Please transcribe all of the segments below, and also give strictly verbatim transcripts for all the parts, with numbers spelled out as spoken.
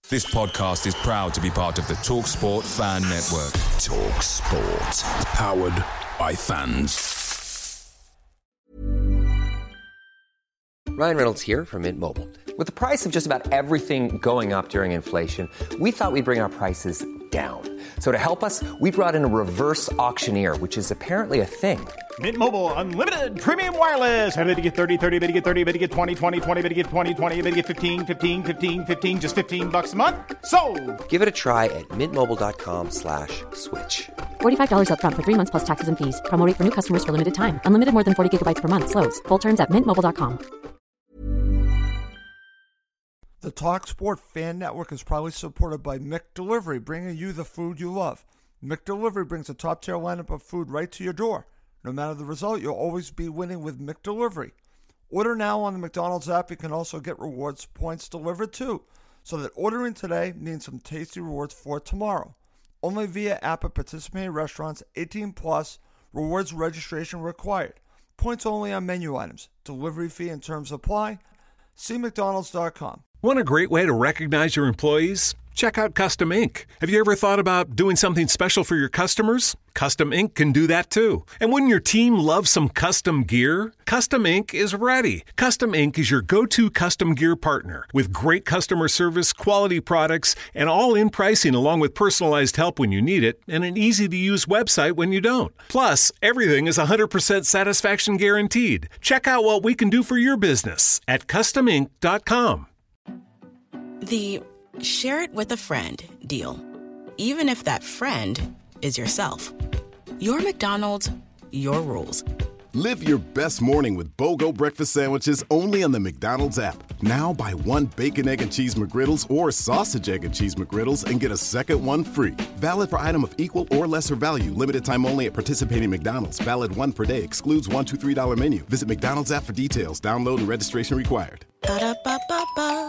This podcast is proud to be part of the TalkSport Fan Network. TalkSport. Powered by fans. Ryan Reynolds here from Mint Mobile. With the price of just about everything going up during inflation, we thought we'd bring our prices down. So to help us, we brought in a reverse auctioneer, which is apparently a thing. Mint Mobile Unlimited Premium Wireless. How to get thirty, thirty, how to get thirty, how to get twenty, twenty, twenty, how to get twenty, twenty, how to get fifteen, fifteen, fifteen, fifteen, just fifteen bucks a month? Sold! Give it a try at mintmobile.com slash switch. forty-five dollars up front for three months plus taxes and fees. Promo rate for new customers for limited time. Unlimited more than forty gigabytes per month. Slows full terms at mint mobile dot com. The TalkSport Fan Network is proudly supported by McDelivery, bringing you the food you love. McDelivery brings a top-tier lineup of food right to your door. No matter the result, you'll always be winning with McDelivery. Order now on the McDonald's app. You can also get rewards points delivered too, so that ordering today means some tasty rewards for tomorrow. Only via app at participating restaurants, eighteen plus, rewards registration required. Points only on menu items. Delivery fee and terms apply. See mcdonalds dot com. Want a great way to recognize your employees? Check out Custom Ink. Have you ever thought about doing something special for your customers? Custom Ink can do that too. And wouldn't your team love some custom gear? Custom Ink is ready. Custom Ink is your go-to custom gear partner with great customer service, quality products, and all-in pricing along with personalized help when you need it and an easy-to-use website when you don't. Plus, everything is one hundred percent satisfaction guaranteed. Check out what we can do for your business at custom ink dot com. The share it with a friend deal. Even if that friend is yourself. Your McDonald's, your rules. Live your best morning with BOGO breakfast sandwiches only on the McDonald's app. Now buy one bacon, egg, and cheese McGriddles or sausage, egg, and cheese McGriddles and get a second one free. Valid for item of equal or lesser value. Limited time only at participating McDonald's. Valid one per day. Excludes one, two, three dollar menu. Visit McDonald's app for details. Download and registration required. Ba-da-ba-ba-ba.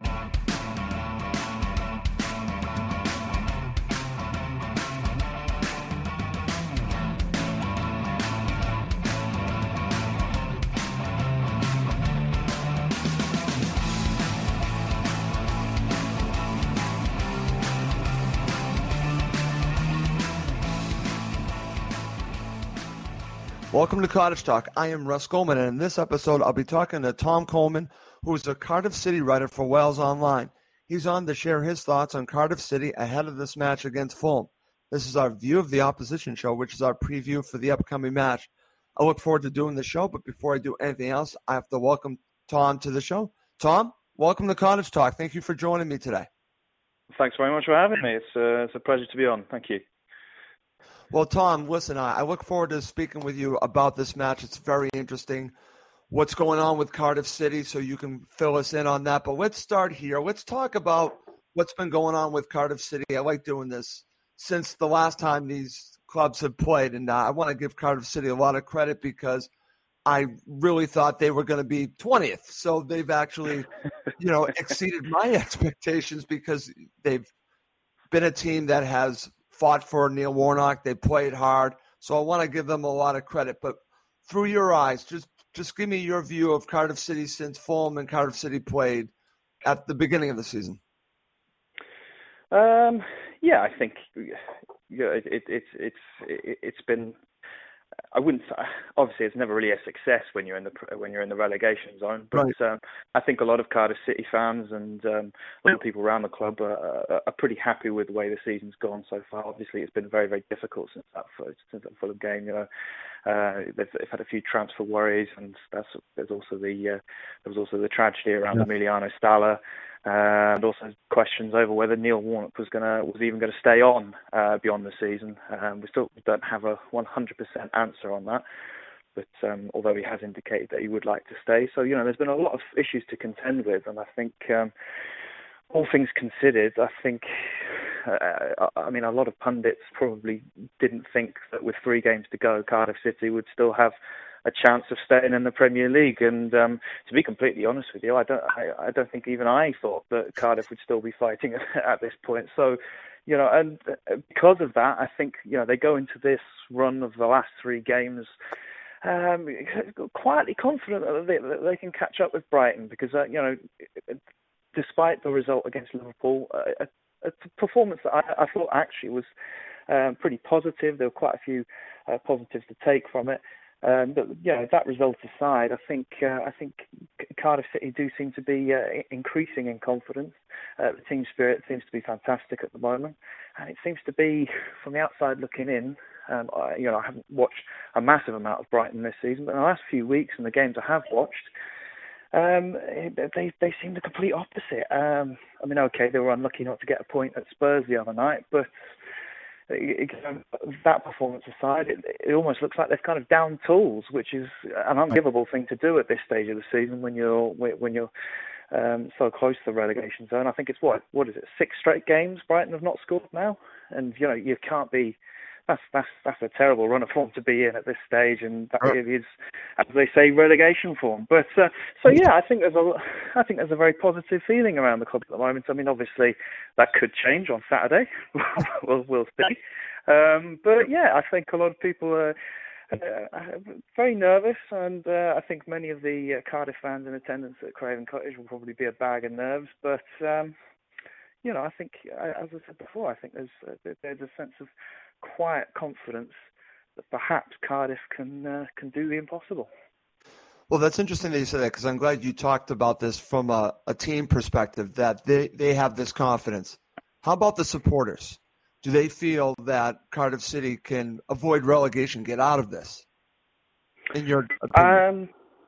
Welcome to Cottage Talk. I am Russ Coleman, and in this episode, I'll be talking to Tom Coleman, who is a Cardiff City writer for Wales Online. He's on to share his thoughts on Cardiff City ahead of this match against Fulham. This is our View of the Opposition show, which is our preview for the upcoming match. I look forward to doing the show, but before I do anything else, I have to welcome Tom to the show. Tom, welcome to Cottage Talk. Thank you for joining me today. Thanks very much for having me. It's, uh, it's a pleasure to be on. Thank you. Well, Tom, listen, I, I look forward to speaking with you about this match. It's very interesting what's going on with Cardiff City, so you can fill us in on that. But let's start here. Let's talk about what's been going on with Cardiff City. I like doing this since the last time these clubs have played, and uh, I want to give Cardiff City a lot of credit because I really thought they were going to be twentieth. So they've actually, you know, exceeded my expectations because they've been a team that has fought for Neil Warnock. They played hard. So I want to give them a lot of credit. But through your eyes, just just give me your view of Cardiff City since Fulham and Cardiff City played at the beginning of the season. Um, yeah, I think yeah, it, it, it's it's it, it's been. I wouldn't. Obviously, it's never really a success when you're in the when you're in the relegation zone. But Right. um, I think a lot of Cardiff City fans and um, a lot of people around the club are, are, are pretty happy with the way the season's gone so far. Obviously, it's been very very difficult since that since that Fulham game. You know, uh, they've, they've had a few transfer worries, and that's there's also the uh, there was also the tragedy around Yeah. Emiliano Stala. Uh, and also questions over whether Neil Warnock was gonna was even going to stay on uh, beyond the season. Um, we still don't have a one hundred percent answer on that, but um, although he has indicated that he would like to stay, so you know there's been a lot of issues to contend with, and I think um, all things considered, I think uh, I mean a lot of pundits probably didn't think that with three games to go, Cardiff City would still have a chance of staying in the Premier League. And um, to be completely honest with you, I don't, I, I don't think even I thought that Cardiff would still be fighting at this point. So, you know, and because of that, I think you know they go into this run of the last three games um, quietly confident that they, that they can catch up with Brighton because uh, you know despite the result against Liverpool, a, a performance that I, I thought actually was um, pretty positive. There were quite a few uh, positives to take from it. Um, but yeah, that result aside, I think uh, I think Cardiff City do seem to be uh, increasing in confidence. Uh, the team spirit seems to be fantastic at the moment, and it seems to be, from the outside looking in. Um, I, you know, I haven't watched a massive amount of Brighton this season, but in the last few weeks and the games I have watched, um, they they seem the complete opposite. Um, I mean, okay, they were unlucky not to get a point at Spurs the other night, but It, it, that performance aside, it, it almost looks like they've kind of down tools, which is an unforgivable thing to do at this stage of the season when you're when you're um, so close to the relegation zone. I think it's what what is it? Six straight games Brighton have not scored now, and you know you can't be. That's that's that's a terrible run of form to be in at this stage, and that it is, as they say, relegation form. But uh, so yeah, I think there's a I think there's a very positive feeling around the club at the moment. I mean, obviously that could change on Saturday. we'll we'll see. Um, but yeah, I think a lot of people are uh, very nervous, and uh, I think many of the uh, Cardiff fans in attendance at Craven Cottage will probably be a bag of nerves. But um, you know, I think, as I said before, I think there's uh, there's a sense of quiet confidence that perhaps Cardiff can uh, can do the impossible. Well, that's interesting that you said that, because I'm glad you talked about this from a, a team perspective, that they, they have this confidence. How about the supporters? Do they feel that Cardiff City can avoid relegation, get out of this, in your opinion? Um,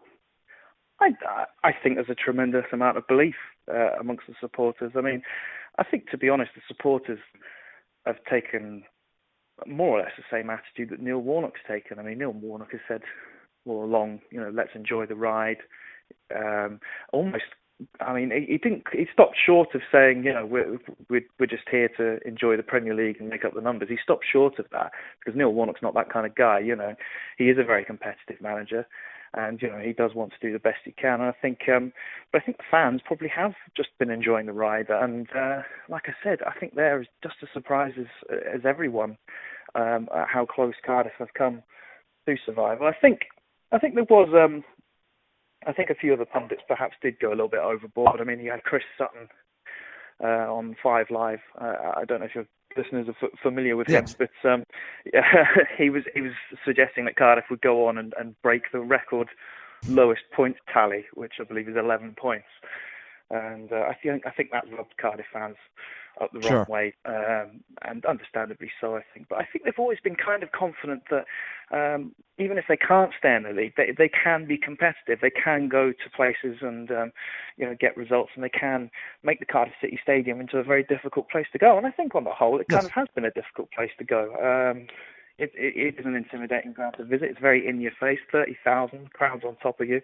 I, I think there's a tremendous amount of belief uh, amongst the supporters. I mean, I think, to be honest, the supporters have taken more or less the same attitude that Neil Warnock's taken. I mean, Neil Warnock has said all along, you know, let's enjoy the ride. Um, almost, I mean, he, he didn't. He stopped short of saying, you know, we're, we're we're just here to enjoy the Premier League and make up the numbers. He stopped short of that because Neil Warnock's not that kind of guy. You know, he is a very competitive manager, and you know he does want to do the best he can. And I think, um, but I think the fans probably have just been enjoying the ride. And uh, like I said, I think they're just as surprised as as everyone um, at how close Cardiff have come to survival. I think, I think there was. Um, I think a few of the pundits perhaps did go a little bit overboard. I mean, you had Chris Sutton uh, on Five Live. Uh, I don't know if your listeners are f- familiar with yes. him, but um, yeah, he was he was suggesting that Cardiff would go on and, and break the record lowest points tally, which I believe is eleven points. And uh, I think I think that rubbed Cardiff fans up the sure. wrong way, um, and understandably so, I think. But I think they've always been kind of confident that um, even if they can't stay in the league, they they can be competitive. They can go to places and um, you know get results, and they can make the Cardiff City Stadium into a very difficult place to go. And I think on the whole, it yes. kind of has been a difficult place to go. Um, it, it, it is an intimidating ground to visit. It's very in your face, thirty thousand crowds on top of you.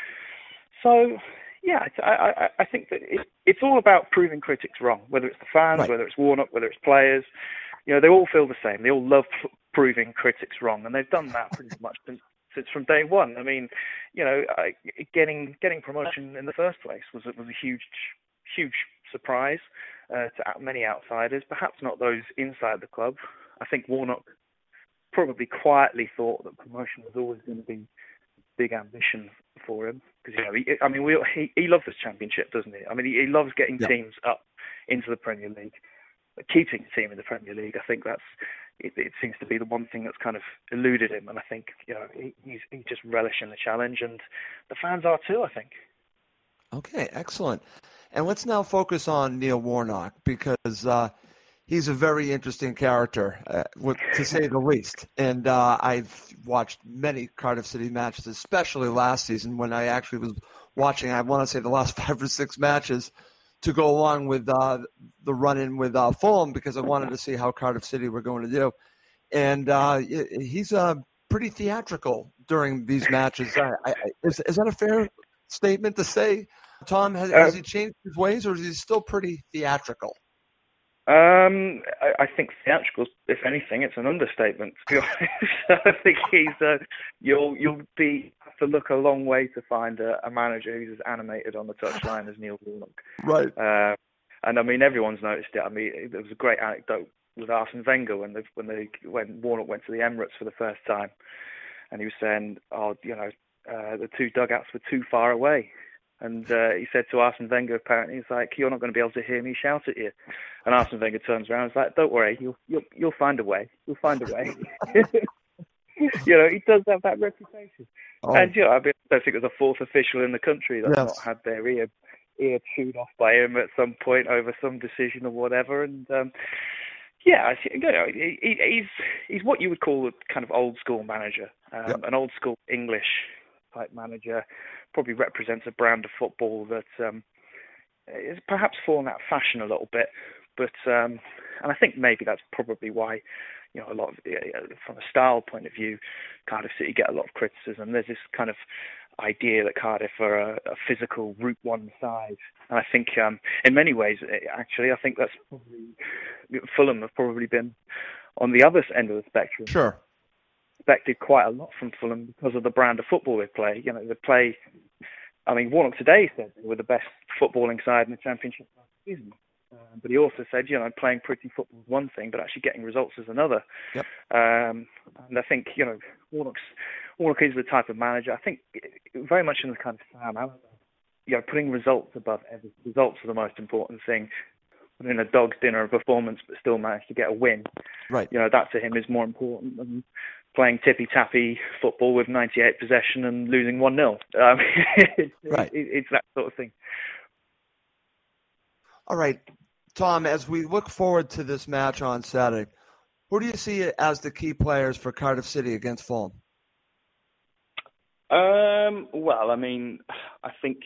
So. Yeah, I, I, I think that it, it's all about proving critics wrong, whether it's the fans, right. whether it's Warnock, whether it's players. You know, they all feel the same. They all love p- proving critics wrong, and they've done that pretty much since, since from day one. I mean, you know, I, getting getting promotion in the first place was was a huge, huge surprise uh, to many outsiders, perhaps not those inside the club. I think Warnock probably quietly thought that promotion was always going to be big ambition for him, because you know, he, I mean, we, he he loves this championship, doesn't he? I mean, he, he loves getting yeah. teams up into the Premier League, but keeping a team in the Premier League. I think that's it, it seems to be the one thing that's kind of eluded him, and I think you know he, he's he's just relishing the challenge, and the fans are too, I think. Okay, excellent. And let's now focus on Neil Warnock, because uh, he's a very interesting character, uh, with, to say the least. And uh, I've watched many Cardiff City matches, especially last season when I actually was watching, I want to say the last five or six matches to go along with uh, the run-in with uh, Fulham, because I wanted to see how Cardiff City were going to do. And uh, he's uh, pretty theatrical during these matches. I, I, is, is that a fair statement to say? Tom, has, has he changed his ways, or is he still pretty theatrical? Um, I, I think theatrical, if anything, it's an understatement, to be honest. I think he's, uh, you'll, you'll be, have to look a long way to find a, a manager who's as animated on the touchline as Neil Warnock. Right. Uh, and I mean, everyone's noticed it. I mean, there was a great anecdote with Arsene Wenger when they, when they, when Warnock went to the Emirates for the first time, and he was saying, oh, you know, uh, the two dugouts were too far away. And uh, he said to Arsene Wenger, apparently, he's like, you're not going to be able to hear me shout at you. And Arsene Wenger turns around and is like, don't worry, you'll, you'll, you'll find a way. You'll find a way. You know, he does have that reputation. Oh. And, you know, I, mean, I don't think there's a fourth official in the country that's yes. not had their ear, ear chewed off by him at some point over some decision or whatever. And, um, yeah, you know, he, he's, he's what you would call a kind of old school manager, um, yep. an old school English type manager. Probably represents a brand of football that um, is perhaps fallen out of fashion a little bit, but um, and I think maybe that's probably why, you know, a lot of, from a style point of view, Cardiff City get a lot of criticism. There's this kind of idea that Cardiff are a, a physical Route One side, and I think um, in many ways, actually, I think that's probably Fulham have probably been on the other end of the spectrum. Sure. Expected quite a lot from Fulham because of the brand of football they play. You know, they play. I mean, Warnock today said they were the best footballing side in the Championship last season, uh, but he also said, you know, playing pretty football is one thing, but actually getting results is another. Yep. Um, and I think, you know, Warnock's Warnock is the type of manager. I think very much in the kind of Sam Allardyce, you know, putting results above everything. Results are the most important thing. In a dog's dinner performance, but still managed to get a win. Right. You know, that to him is more important than playing tippy-tappy football with ninety-eight possession and losing one nil. Um, it's, right. It, it's that sort of thing. All right, Tom, as we look forward to this match on Saturday, who do you see as the key players for Cardiff City against Fulham? Um, well, I mean, I think...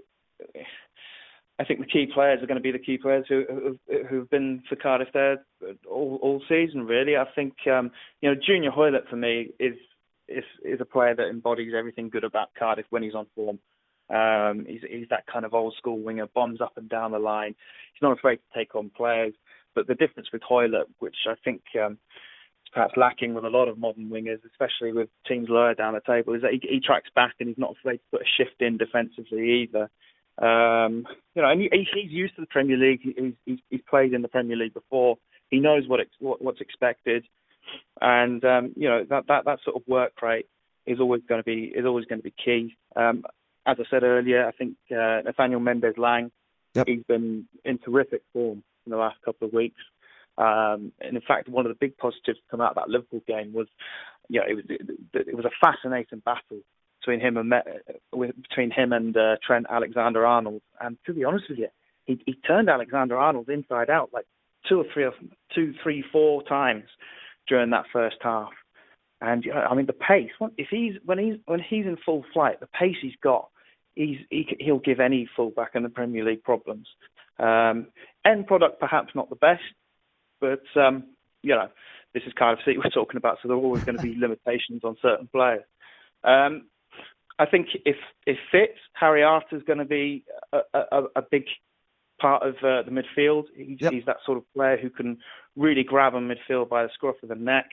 I think the key players are going to be the key players who who've been for Cardiff there all, all season. Really, I think um, you know Junior Hoilett for me is is is a player that embodies everything good about Cardiff when he's on form. Um, he's he's that kind of old school winger, bombs up and down the line. He's not afraid to take on players. But the difference with Hoilett, which I think um, is perhaps lacking with a lot of modern wingers, especially with teams lower down the table, is that he, he tracks back and he's not afraid to put a shift in defensively either. Um, you know, and he, he's used to the Premier League. He's, he's, he's played in the Premier League before. He knows what, it's, what what's expected, and um, you know that, that that sort of work rate is always going to be is always going to be key. Um, as I said earlier, I think uh, Nathaniel Mendez-Laing, yep. he's been in terrific form in the last couple of weeks. Um, and in fact, one of the big positives to come out of that Liverpool game was, you know, it was it, it was a fascinating battle between him and between him and uh, Trent Alexander-Arnold, and to be honest with you, he, he turned Alexander-Arnold inside out like two or three, or two, three, four times during that first half. And you know, I mean, the pace. If he's when he's when he's in full flight, the pace he's got, he's he, he'll give any fullback in the Premier League problems. Um, end product perhaps not the best, but um, you know, this is Cardiff City we're talking about, so there are always going to be limitations on certain players. Um, I think if if fit, Harry Arter is going to be a, a, a big part of uh, the midfield. He's, yep. he's that sort of player who can really grab a midfield by the scruff of the neck,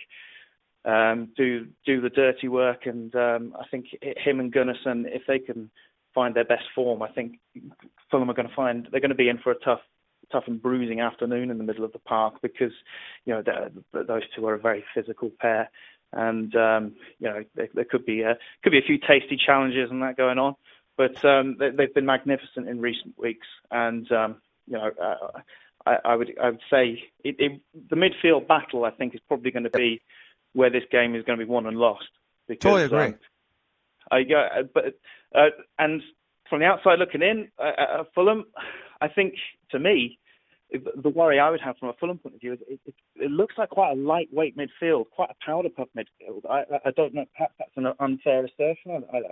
um, do do the dirty work, and um, I think him and Gunnarsson, if they can find their best form, I think Fulham are going to find they're going to be in for a tough, tough and bruising afternoon in the middle of the park, because you know those two are a very physical pair. And um, you know there, there could be a, could be a few tasty challenges and that going on, but um, they, they've been magnificent in recent weeks. And um, you know uh, I, I would I would say it, it, the midfield battle I think is probably going to be where this game is going to be won and lost. Because, totally agree. Um, I uh, but uh, and from the outside looking in, uh, uh, Fulham, I think to me, the worry I would have from a Fulham point of view is it, it, it looks like quite a lightweight midfield, quite a powder puff midfield. I, I don't know, perhaps that's an unfair assertion. I, I,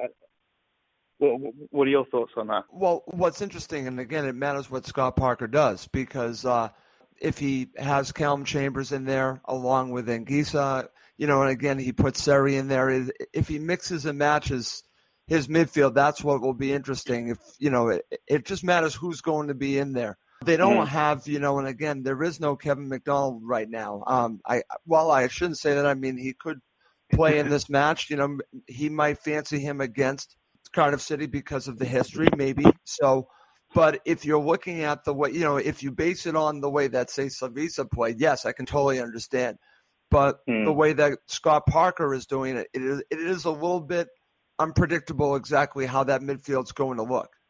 what, what are your thoughts on that? Well, what's interesting, and again, it matters what Scott Parker does, because uh, if he has Callum Chambers in there along with Anguissa, you know, and again, he puts Seri in there. If he mixes and matches his midfield, that's what will be interesting. If, you know, it, it just matters who's going to be in there. They don't mm-hmm. have, you know, and again, there is no Kevin McDonald right now. Um, I well, I shouldn't say that. I mean, he could play in this match. You know, he might fancy him against Cardiff City because of the history, maybe. So, but if you're looking at the way, you know, if you base it on the way that, say, Slavisa played, yes, I can totally understand. But mm. the way that Scott Parker is doing it, it is, it is a little bit unpredictable exactly how that midfield's going to look.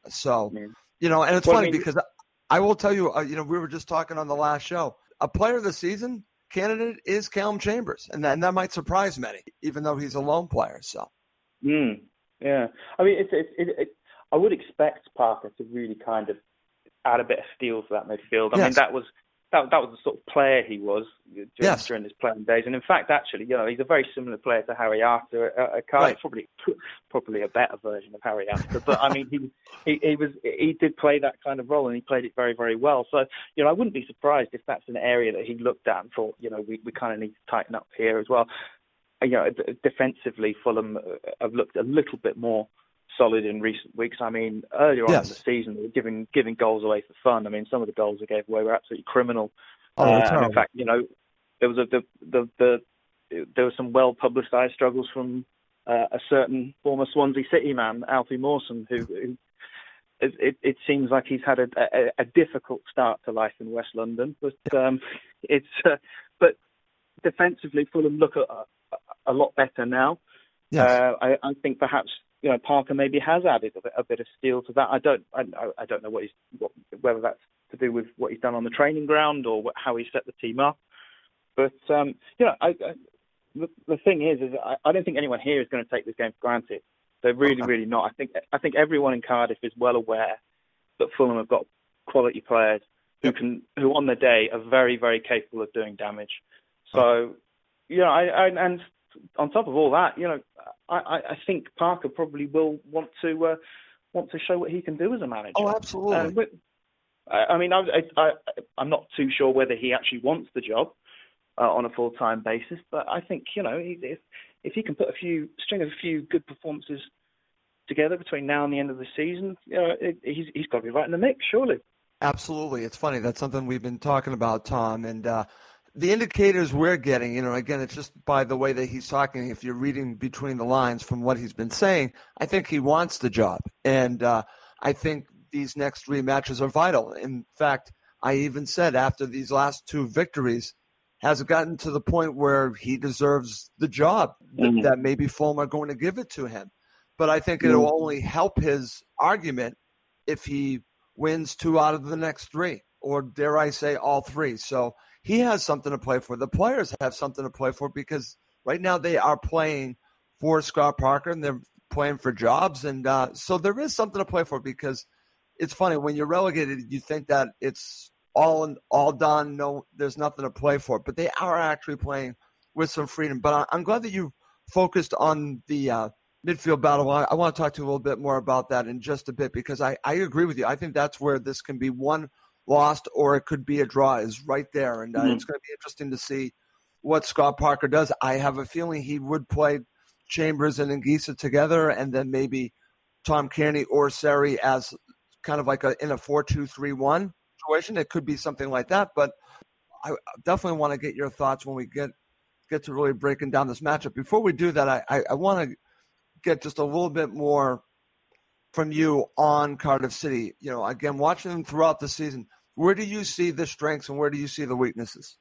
So, yeah. you know, and it's well, funny I mean, because I will tell you, uh, you know, we were just talking on the last show, a player of the season candidate is Callum Chambers, and that, and that might surprise many, even though he's a lone player. So, mm, yeah, I mean, it's, it's, it, it, I would expect Parker to really kind of add a bit of steel to that midfield. I yes. mean, that was that that was the sort of player he was during, yes. during his playing days, and in fact, actually, you know, he's a very similar player to Harry Arter at, at Cardiff, right. probably probably a better version of Harry Arter. But I mean, he, he he was he did play that kind of role, and he played it very very well. So, you know, I wouldn't be surprised if that's an area that he looked at and thought, you know, we we kind of need to tighten up here as well. You know, defensively, Fulham have looked a little bit more solid in recent weeks. I mean, earlier on yes. in the season, they were giving giving goals away for fun. I mean, some of the goals they gave away were absolutely criminal. Oh, uh, and in fact, you know, there was a the the, the there were some well publicised struggles from uh, a certain former Swansea City man, Alfie Mawson, who, who it, it, it seems like he's had a, a, a difficult start to life in West London. But um, it's uh, but defensively, Fulham look a, a, a lot better now. Yes. Uh, I, I think perhaps. You know, Parker maybe has added a bit, a bit of steel to that. I don't, I, I don't know what he's, what, whether that's to do with what he's done on the training ground or what, how he set the team up. But um, you know, I, I, the, the thing is, is I, I don't think anyone here is going to take this game for granted. They're really, really not. I think, I think everyone in Cardiff is well aware that Fulham have got quality players who can, who on the day are very, very capable of doing damage. So, you know, I, I and on top of all that, you know. I, I think Parker probably will want to uh, want to show what he can do as a manager. Oh, absolutely. Um, but, I, I mean, I, I, I'm not too sure whether he actually wants the job uh, on a full-time basis, but I think, you know, if if he can put a few string of a few good performances together between now and the end of the season, you know, it, he's he's got to be right in the mix, surely. Absolutely. It's funny. That's something we've been talking about, Tom, and uh, the indicators we're getting, you know, again, it's just by the way that he's talking. If you're reading between the lines from what he's been saying, I think he wants the job. And uh, I think these next three matches are vital. In fact, I even said after these last two victories, has it gotten to the point where he deserves the job, mm-hmm. that, that maybe Fulham are going to give it to him. But I think it'll mm-hmm. only help his argument if he wins two out of the next three, or dare I say all three. So he has something to play for. The players have something to play for because right now they are playing for Scott Parker and they're playing for jobs. And uh, so there is something to play for because it's funny. When you're relegated, you think that it's all all done. No, there's nothing to play for. But they are actually playing with some freedom. But I'm glad that you focused on the uh, midfield battle. I want to talk to you a little bit more about that in just a bit because I, I agree with you. I think that's where this can be one lost or it could be a draw is right there. And uh, mm-hmm. it's going to be interesting to see what Scott Parker does. I have a feeling he would play Chambers and Anguissa together and then maybe Tom Kearney or Seri as kind of like a in a four two three one situation. It could be something like that. But I definitely want to get your thoughts when we get get to really breaking down this matchup. Before we do that, I, I, I want to get just a little bit more from you on Cardiff City. You know, again, watching them throughout the season, where do you see the strengths and where do you see the weaknesses?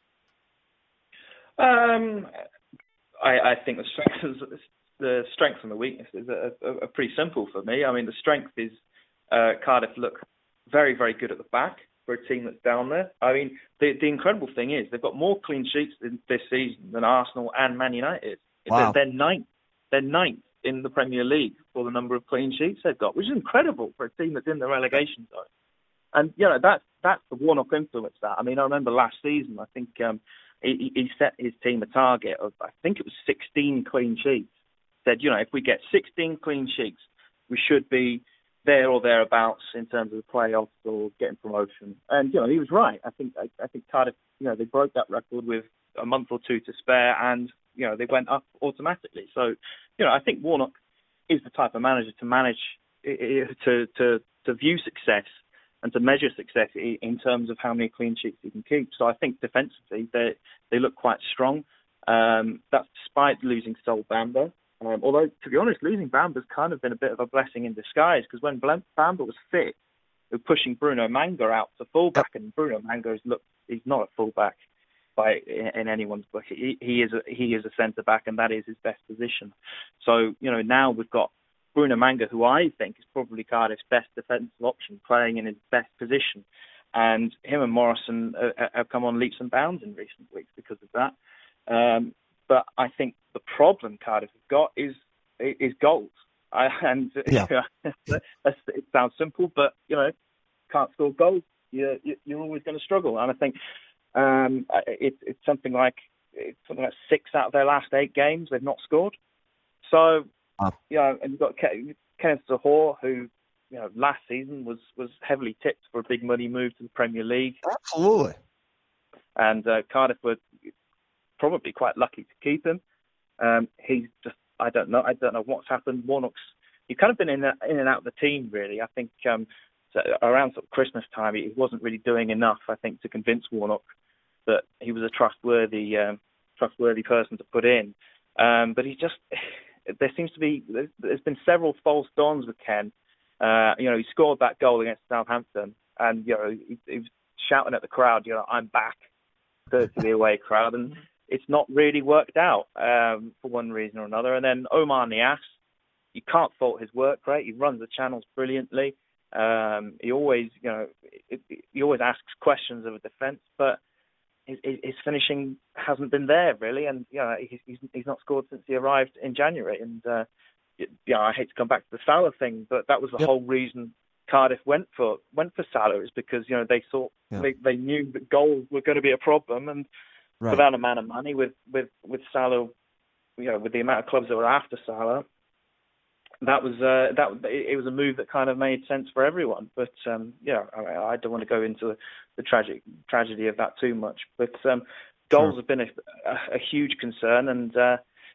Um, I, I think the strengths, the strengths and the weaknesses are, are, are pretty simple for me. I mean, the strength is uh, Cardiff look very, very good at the back for a team that's down there. I mean, the, the incredible thing is they've got more clean sheets in, this season than Arsenal and Man United. Wow. They're, they're ninth. They're ninth in the Premier League for the number of clean sheets they've got, which is incredible for a team that's in the relegation zone. And, you know, that's, that's the Warnock influence that. I mean, I remember last season, I think um, he, he set his team a target of, I think it was sixteen clean sheets. Said, you know, if we get sixteen clean sheets, we should be there or thereabouts in terms of the playoffs or getting promotion. And, you know, he was right. I think I, I think Cardiff, you know, they broke that record with a month or two to spare and, you know, they went up automatically. So, you know, I think Warnock is the type of manager to manage, to to, to view success and to measure success in terms of how many clean sheets he can keep. So I think defensively they they look quite strong. Um, that's despite losing Sol Bamba. Um, although, to be honest, losing Bamba's kind of been a bit of a blessing in disguise because when Bamba was fit, they were pushing Bruno Manga out to fullback, and Bruno Manga is look he's not a fullback by in anyone's book. He, he is a, he is a centre back, and that is his best position. So you know now we've got Bruno Manga, who I think is probably Cardiff's best defensive option, playing in his best position. And him and Morrison uh, have come on leaps and bounds in recent weeks because of that. Um, but I think the problem Cardiff have got is is goals. I, and yeah. you know, it sounds simple, but you know, can't score goals, you're you're always going to struggle. And I think um, it, it's something like it's something like six out of their last eight games they've not scored. So oh. you know, and you've got Kenneth Zohore, who you know last season was was heavily tipped for a big money move to the Premier League. Absolutely. And uh, Cardiff were probably quite lucky to keep him. Um, he's just I don't know. I don't know what's happened. Warnock's he's kind of been in, in and out of the team, really. I think um, so around sort of Christmas time, he wasn't really doing enough, I think, to convince Warnock that he was a trustworthy, um, trustworthy person to put in. Um, but he just there seems to be there's, there's been several false dawns with Ken. Uh, you know, he scored that goal against Southampton, and you know he, he was shouting at the crowd, you know, "I'm back," to, to the away crowd, and it's not really worked out um, for one reason or another. And then Omar Niasse, you can't fault his work rate. He runs the channels brilliantly. Um, he always, you know, it, it, he always asks questions of a defence, but his, his finishing hasn't been there really. And you know, he's he's not scored since he arrived in January. And uh, yeah, I hate to come back to the Salah thing, but that was the yep. whole reason Cardiff went for went for Salah, is because you know they thought yep. they they knew that goals were going to be a problem, and right. for that amount of money, with, with, with Salah, you know, with the amount of clubs that were after Salah, that was uh, that it was a move that kind of made sense for everyone. But um, yeah, I, I don't want to go into the tragic tragedy of that too much. But um, goals sure. have been a, a, a huge concern, and uh,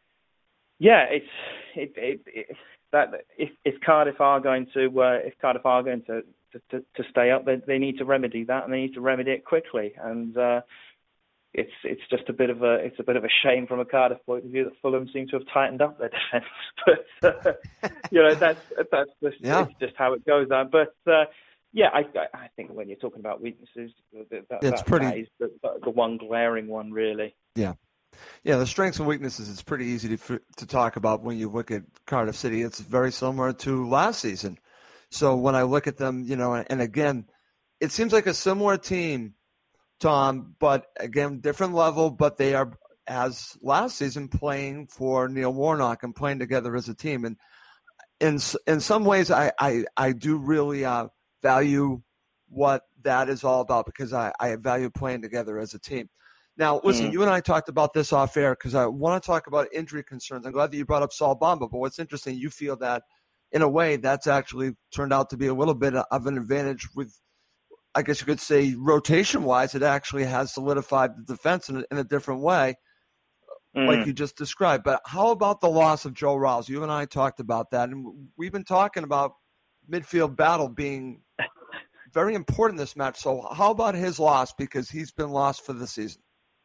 yeah, it's it, it, it, that if, if Cardiff are going to uh, if Cardiff are going to to, to, to stay up, they, they need to remedy that, and they need to remedy it quickly. And uh, It's it's just a bit of a it's a bit of a shame from a Cardiff point of view that Fulham seem to have tightened up their defence, but uh, you know that's that's just, yeah. it's just how it goes. On. But uh, yeah, I I think when you're talking about weaknesses, that, that, it's that, pretty that is the, the one glaring one, really. Yeah, yeah. The strengths and weaknesses, it's pretty easy to to talk about when you look at Cardiff City. It's very similar to last season. So when I look at them, you know, and, and again, it seems like a similar team, Tom, but again, different level, but they are, as last season, playing for Neil Warnock and playing together as a team. And in in some ways, I, I, I do really uh, value what that is all about, because I, I value playing together as a team. Now, listen, mm. you and I talked about this off air because I want to talk about injury concerns. I'm glad that you brought up Saul Bamba, but what's interesting, you feel that, in a way, that's actually turned out to be a little bit of an advantage with, I guess you could say, rotation-wise, it actually has solidified the defense in a, in a different way, mm. like you just described. But how about the loss of Joe Rouse? You and I talked about that, and we've been talking about midfield battle being very important in this match. So how about his loss, because he's been lost for the season?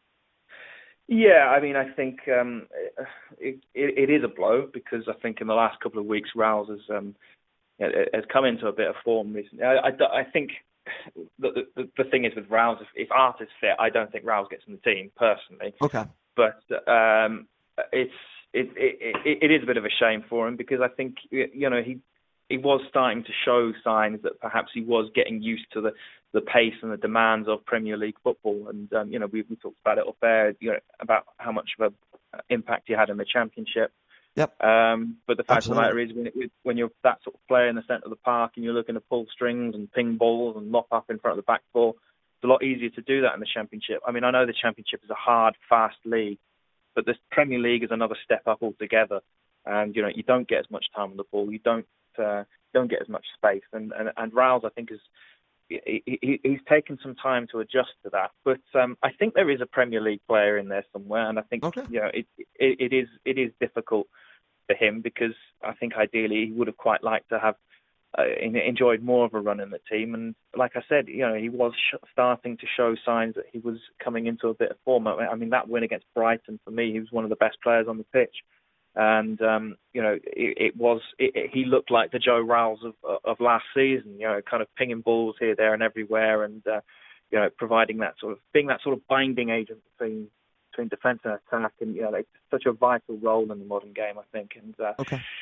Yeah, I mean, I think um, it, it, it is a blow, because I think in the last couple of weeks, Rouse has, um, has come into a bit of form recently. I, I, I think... The, the the thing is with Rouse, if, if Art is fit, I don't think Rouse gets in the team personally. Okay, but um, it's it, it it it is a bit of a shame for him, because I think you know he he was starting to show signs that perhaps he was getting used to the, the pace and the demands of Premier League football, and um, you know we we talked about it up there, you know, about how much of an impact he had in the Championship. Yep. Um, but the fact Absolutely. of the matter is, when, it, when you're that sort of player in the centre of the park and you're looking to pull strings and ping balls and mop up in front of the back four, it's a lot easier to do that in the Championship. I mean, I know the Championship is a hard, fast league, but the Premier League is another step up altogether. And you know, you don't get as much time on the ball, you don't uh, don't get as much space. And and, and Rouse, I think, is he, he, he's taken some time to adjust to that. But um, I think there is a Premier League player in there somewhere, and I think okay. you know it, it it is it is difficult for him, because I think ideally he would have quite liked to have uh, enjoyed more of a run in the team. And like I said, you know, he was sh- starting to show signs that he was coming into a bit of form. I mean, that win against Brighton, for me, he was one of the best players on the pitch. And, um, you know, it, it was, it, it, he looked like the Joe Rouse of, of last season, you know, kind of pinging balls here, there and everywhere, and, uh, you know, providing that sort of, being that sort of binding agent between between defence and attack, and you know, it's such a vital role in the modern game, I think. And uh, okay.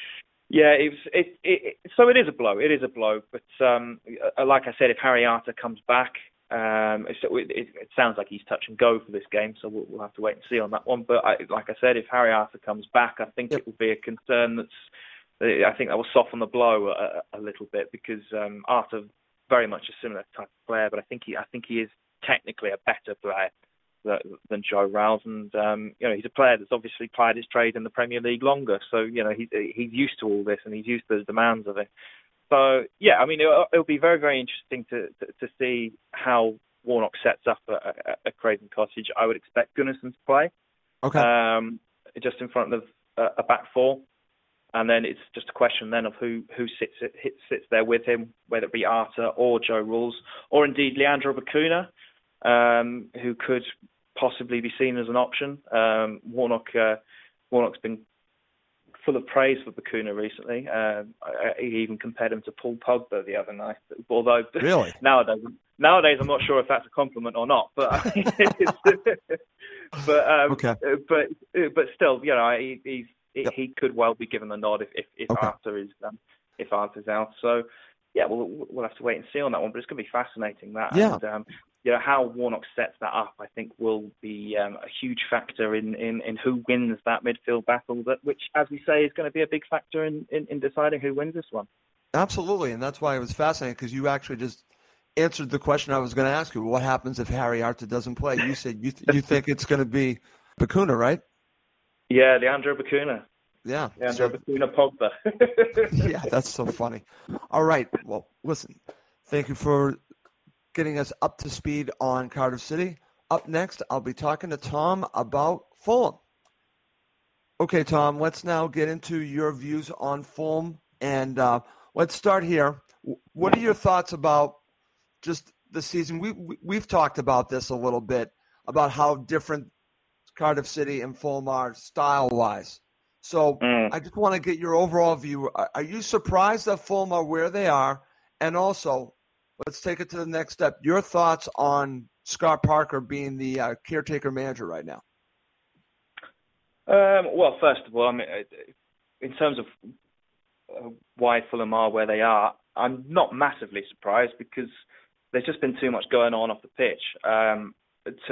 Yeah, it was, it, it, so it is a blow. It is a blow. But um, like I said, if Harry Arter comes back, um, it, it, it sounds like he's touch and go for this game, so we'll, we'll have to wait and see on that one. But I, like I said, if Harry Arter comes back, I think yep. it will be a concern that's, I think that will soften the blow a, a little bit, because um, Arter very much a similar type of player, but I think he, I think he is technically a better player than Joe Ralls, and um, you know, he's a player that's obviously plied his trade in the Premier League longer, so you know, he's he's used to all this and he's used to the demands of it. So yeah, I mean, it'll, it'll be very very interesting to, to to see how Warnock sets up at, at Craven Cottage. I would expect Gunnarsson to play, okay, um, just in front of a, a back four, and then it's just a question then of who who sits sits there with him, whether it be Arter or Joe Ralls, or indeed Leandro Bacuna. Um, who could possibly be seen as an option. Um, Warnock, uh, Warnock's been full of praise for Bacuna recently. Uh, he even compared him to Paul Pogba the other night. Although really? nowadays, nowadays I'm not sure if that's a compliment or not. But but um, okay. but but still, you know, he he's, yep. he could well be given the nod if if, if okay. Arter is um, if Arter's out. So yeah, we'll we'll have to wait and see on that one. But it's going to be fascinating that. Yeah. And, um, You know, how Warnock sets that up, I think, will be um, a huge factor in, in, in who wins that midfield battle, that, which, as we say, is going to be a big factor in, in, in deciding who wins this one. Absolutely, and that's why it was fascinating, because you actually just answered the question I was going to ask you. What happens if Harry Arter doesn't play? You said you th- you think it's going to be Bacuna, right? Yeah, Leandro Bacuna. Yeah. Leandro so, Bacuna Pogba. Yeah, that's so funny. All right, well, listen, thank you for getting us up to speed on Cardiff City. Up next, I'll be talking to Tom about Fulham. Okay, Tom, let's now get into your views on Fulham. And uh, let's start here. What are your thoughts about just the season? We, we, we've talked about this a little bit, about how different Cardiff City and Fulham are style-wise. So mm. I just want to get your overall view. Are, are you surprised that Fulham are where they are? And also, let's take it to the next step. Your thoughts on Scott Parker being the uh, caretaker manager right now? Um, well, first of all, I mean, in terms of uh, why Fulham are where they are, I'm not massively surprised, because there's just been too much going on off the pitch. Um, to,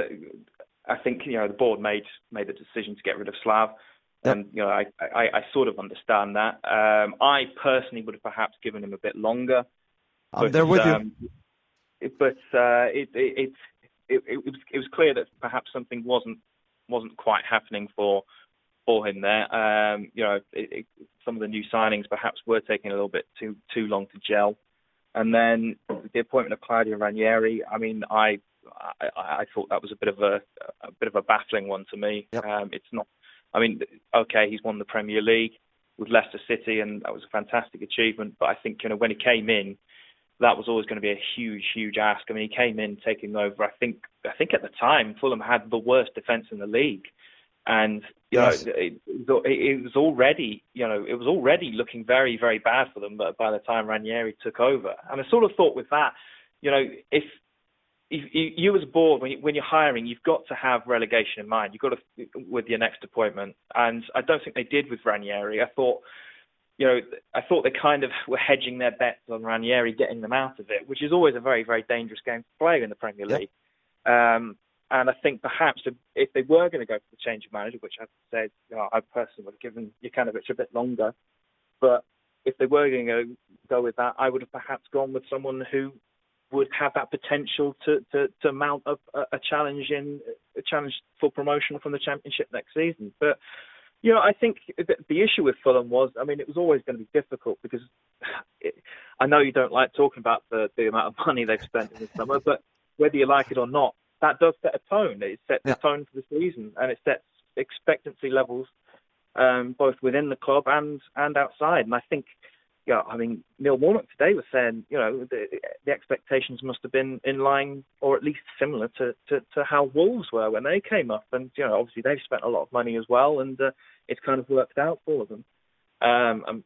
I think you know the board made made the decision to get rid of Slav, yep. and you know I, I, I sort of understand that. Um, I personally would have perhaps given him a bit longer. I'm but, there with um, you. It, but uh, it, it, it, it, was, it was clear that perhaps something wasn't wasn't quite happening for for him there. Um, you know, it, it, some of the new signings perhaps were taking a little bit too too long to gel. And then the appointment of Claudio Ranieri. I mean, I, I I thought that was a bit of a a bit of a baffling one to me. Yep. Um, it's not. I mean, okay, he's won the Premier League with Leicester City, and that was a fantastic achievement. But I think you know when he came in, that was always going to be a huge, huge ask. I mean, he came in taking over. I think, I think at the time, Fulham had the worst defence in the league, and you yes. know, it, it was already, you know, it was already looking very, very bad for them. But by the time Ranieri took over, and I sort of thought with that, you know, if if you, you as a board, when, you, when you're hiring, you've got to have relegation in mind. You've got to with your next appointment, and I don't think they did with Ranieri. I thought. You know, I thought they kind of were hedging their bets on Ranieri getting them out of it, which is always a very, very dangerous game to play in the Premier League. Yep. Um, and I think perhaps if, if they were going to go for the change of manager, which as I said, you know, I personally would have given Jokanovic a bit longer, but if they were going to go with that, I would have perhaps gone with someone who would have that potential to, to, to mount up a, a challenge in a challenge for promotion from the Championship next season. But you know, I think the issue with Fulham was, I mean, it was always going to be difficult because it, I know you don't like talking about the, the amount of money they've spent in the summer, but whether you like it or not, that does set a tone. It sets yeah. a tone for the season, and it sets expectancy levels um, both within the club and, and outside. And I think, yeah, I mean, Neil Warnock today was saying, you know, the, the expectations must have been in line or at least similar to, to, to how Wolves were when they came up. And, you know, obviously they've spent a lot of money as well, and uh, it's kind of worked out for them. Um, um,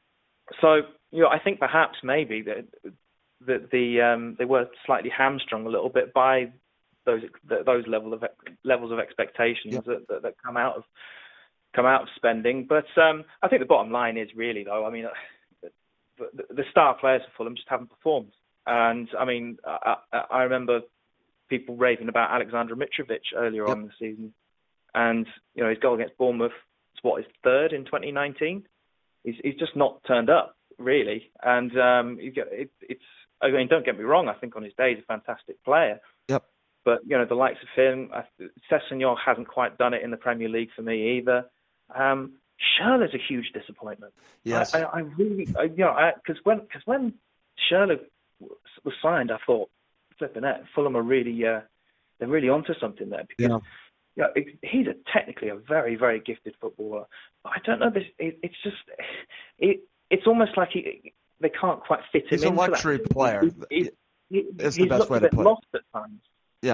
so, you know, I think perhaps maybe that the, the um, they were slightly hamstrung a little bit by those those level of levels of expectations yep. that, that, that come out of come out of spending. But um, I think the bottom line is really, though, I mean, the, the star players for Fulham just haven't performed. And, I mean, I, I remember people raving about Alexander Mitrovic earlier yep. on in the season. And, you know, his goal against Bournemouth is what, his third in twenty nineteen? He's, he's just not turned up, really. And um, you get, it, it's, I mean, don't get me wrong, I think on his day he's a fantastic player. Yep. But, you know, the likes of him, Sessegnon hasn't quite done it in the Premier League for me either. Um, Schürrle's a huge disappointment. Yes. I, I, I really, I, you know, because when, cause when Schürrle was signed, I thought, flipping it, Fulham are really, uh, they're really onto something there. Because, yeah. You know, it, he's a, technically a very, very gifted footballer. But I don't know, this, it, it's just, it, it's almost like he, they can't quite fit him he's into a luxury that. player. He, he, it's he's the best way to put it. Lost at times. Yeah.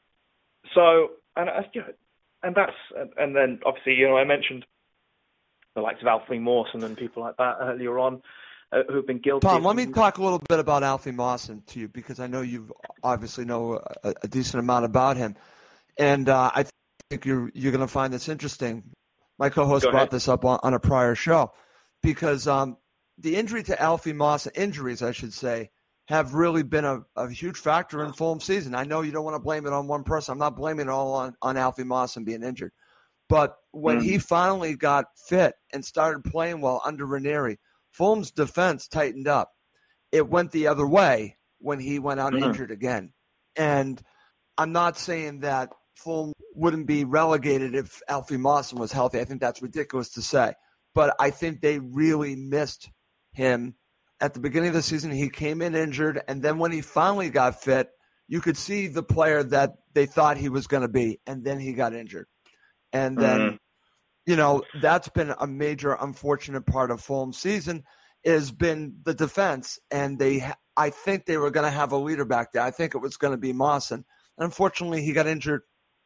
So, and you know, and that's, and then obviously, you know, I mentioned the likes of Alfie Mawson and people like that earlier on, uh, who've been guilty. Tom, let me talk a little bit about Alfie Mawson to you, because I know you obviously know a, a decent amount about him, and uh, I think you're you're going to find this interesting. My co-host Go brought ahead. this up on, on a prior show, because um, the injury to Alfie Mawson, injuries I should say, have really been a, a huge factor in Fulham's season. I know you don't want to blame it on one person. I'm not blaming it all on, on Alfie Mawson being injured. But when mm-hmm. he finally got fit and started playing well under Ranieri, Fulham's defense tightened up. It went the other way when he went out mm-hmm. injured again. And I'm not saying that Fulham wouldn't be relegated if Alfie Mawson was healthy. I think that's ridiculous to say. But I think they really missed him. At the beginning of the season, he came in injured, and then when he finally got fit, you could see the player that they thought he was going to be, and then he got injured. And then, mm-hmm. you know, that's been a major unfortunate part of Fulham's season, has been the defense, and they, I think they were going to have a leader back there. I think it was going to be Mawson. And unfortunately, he got injured.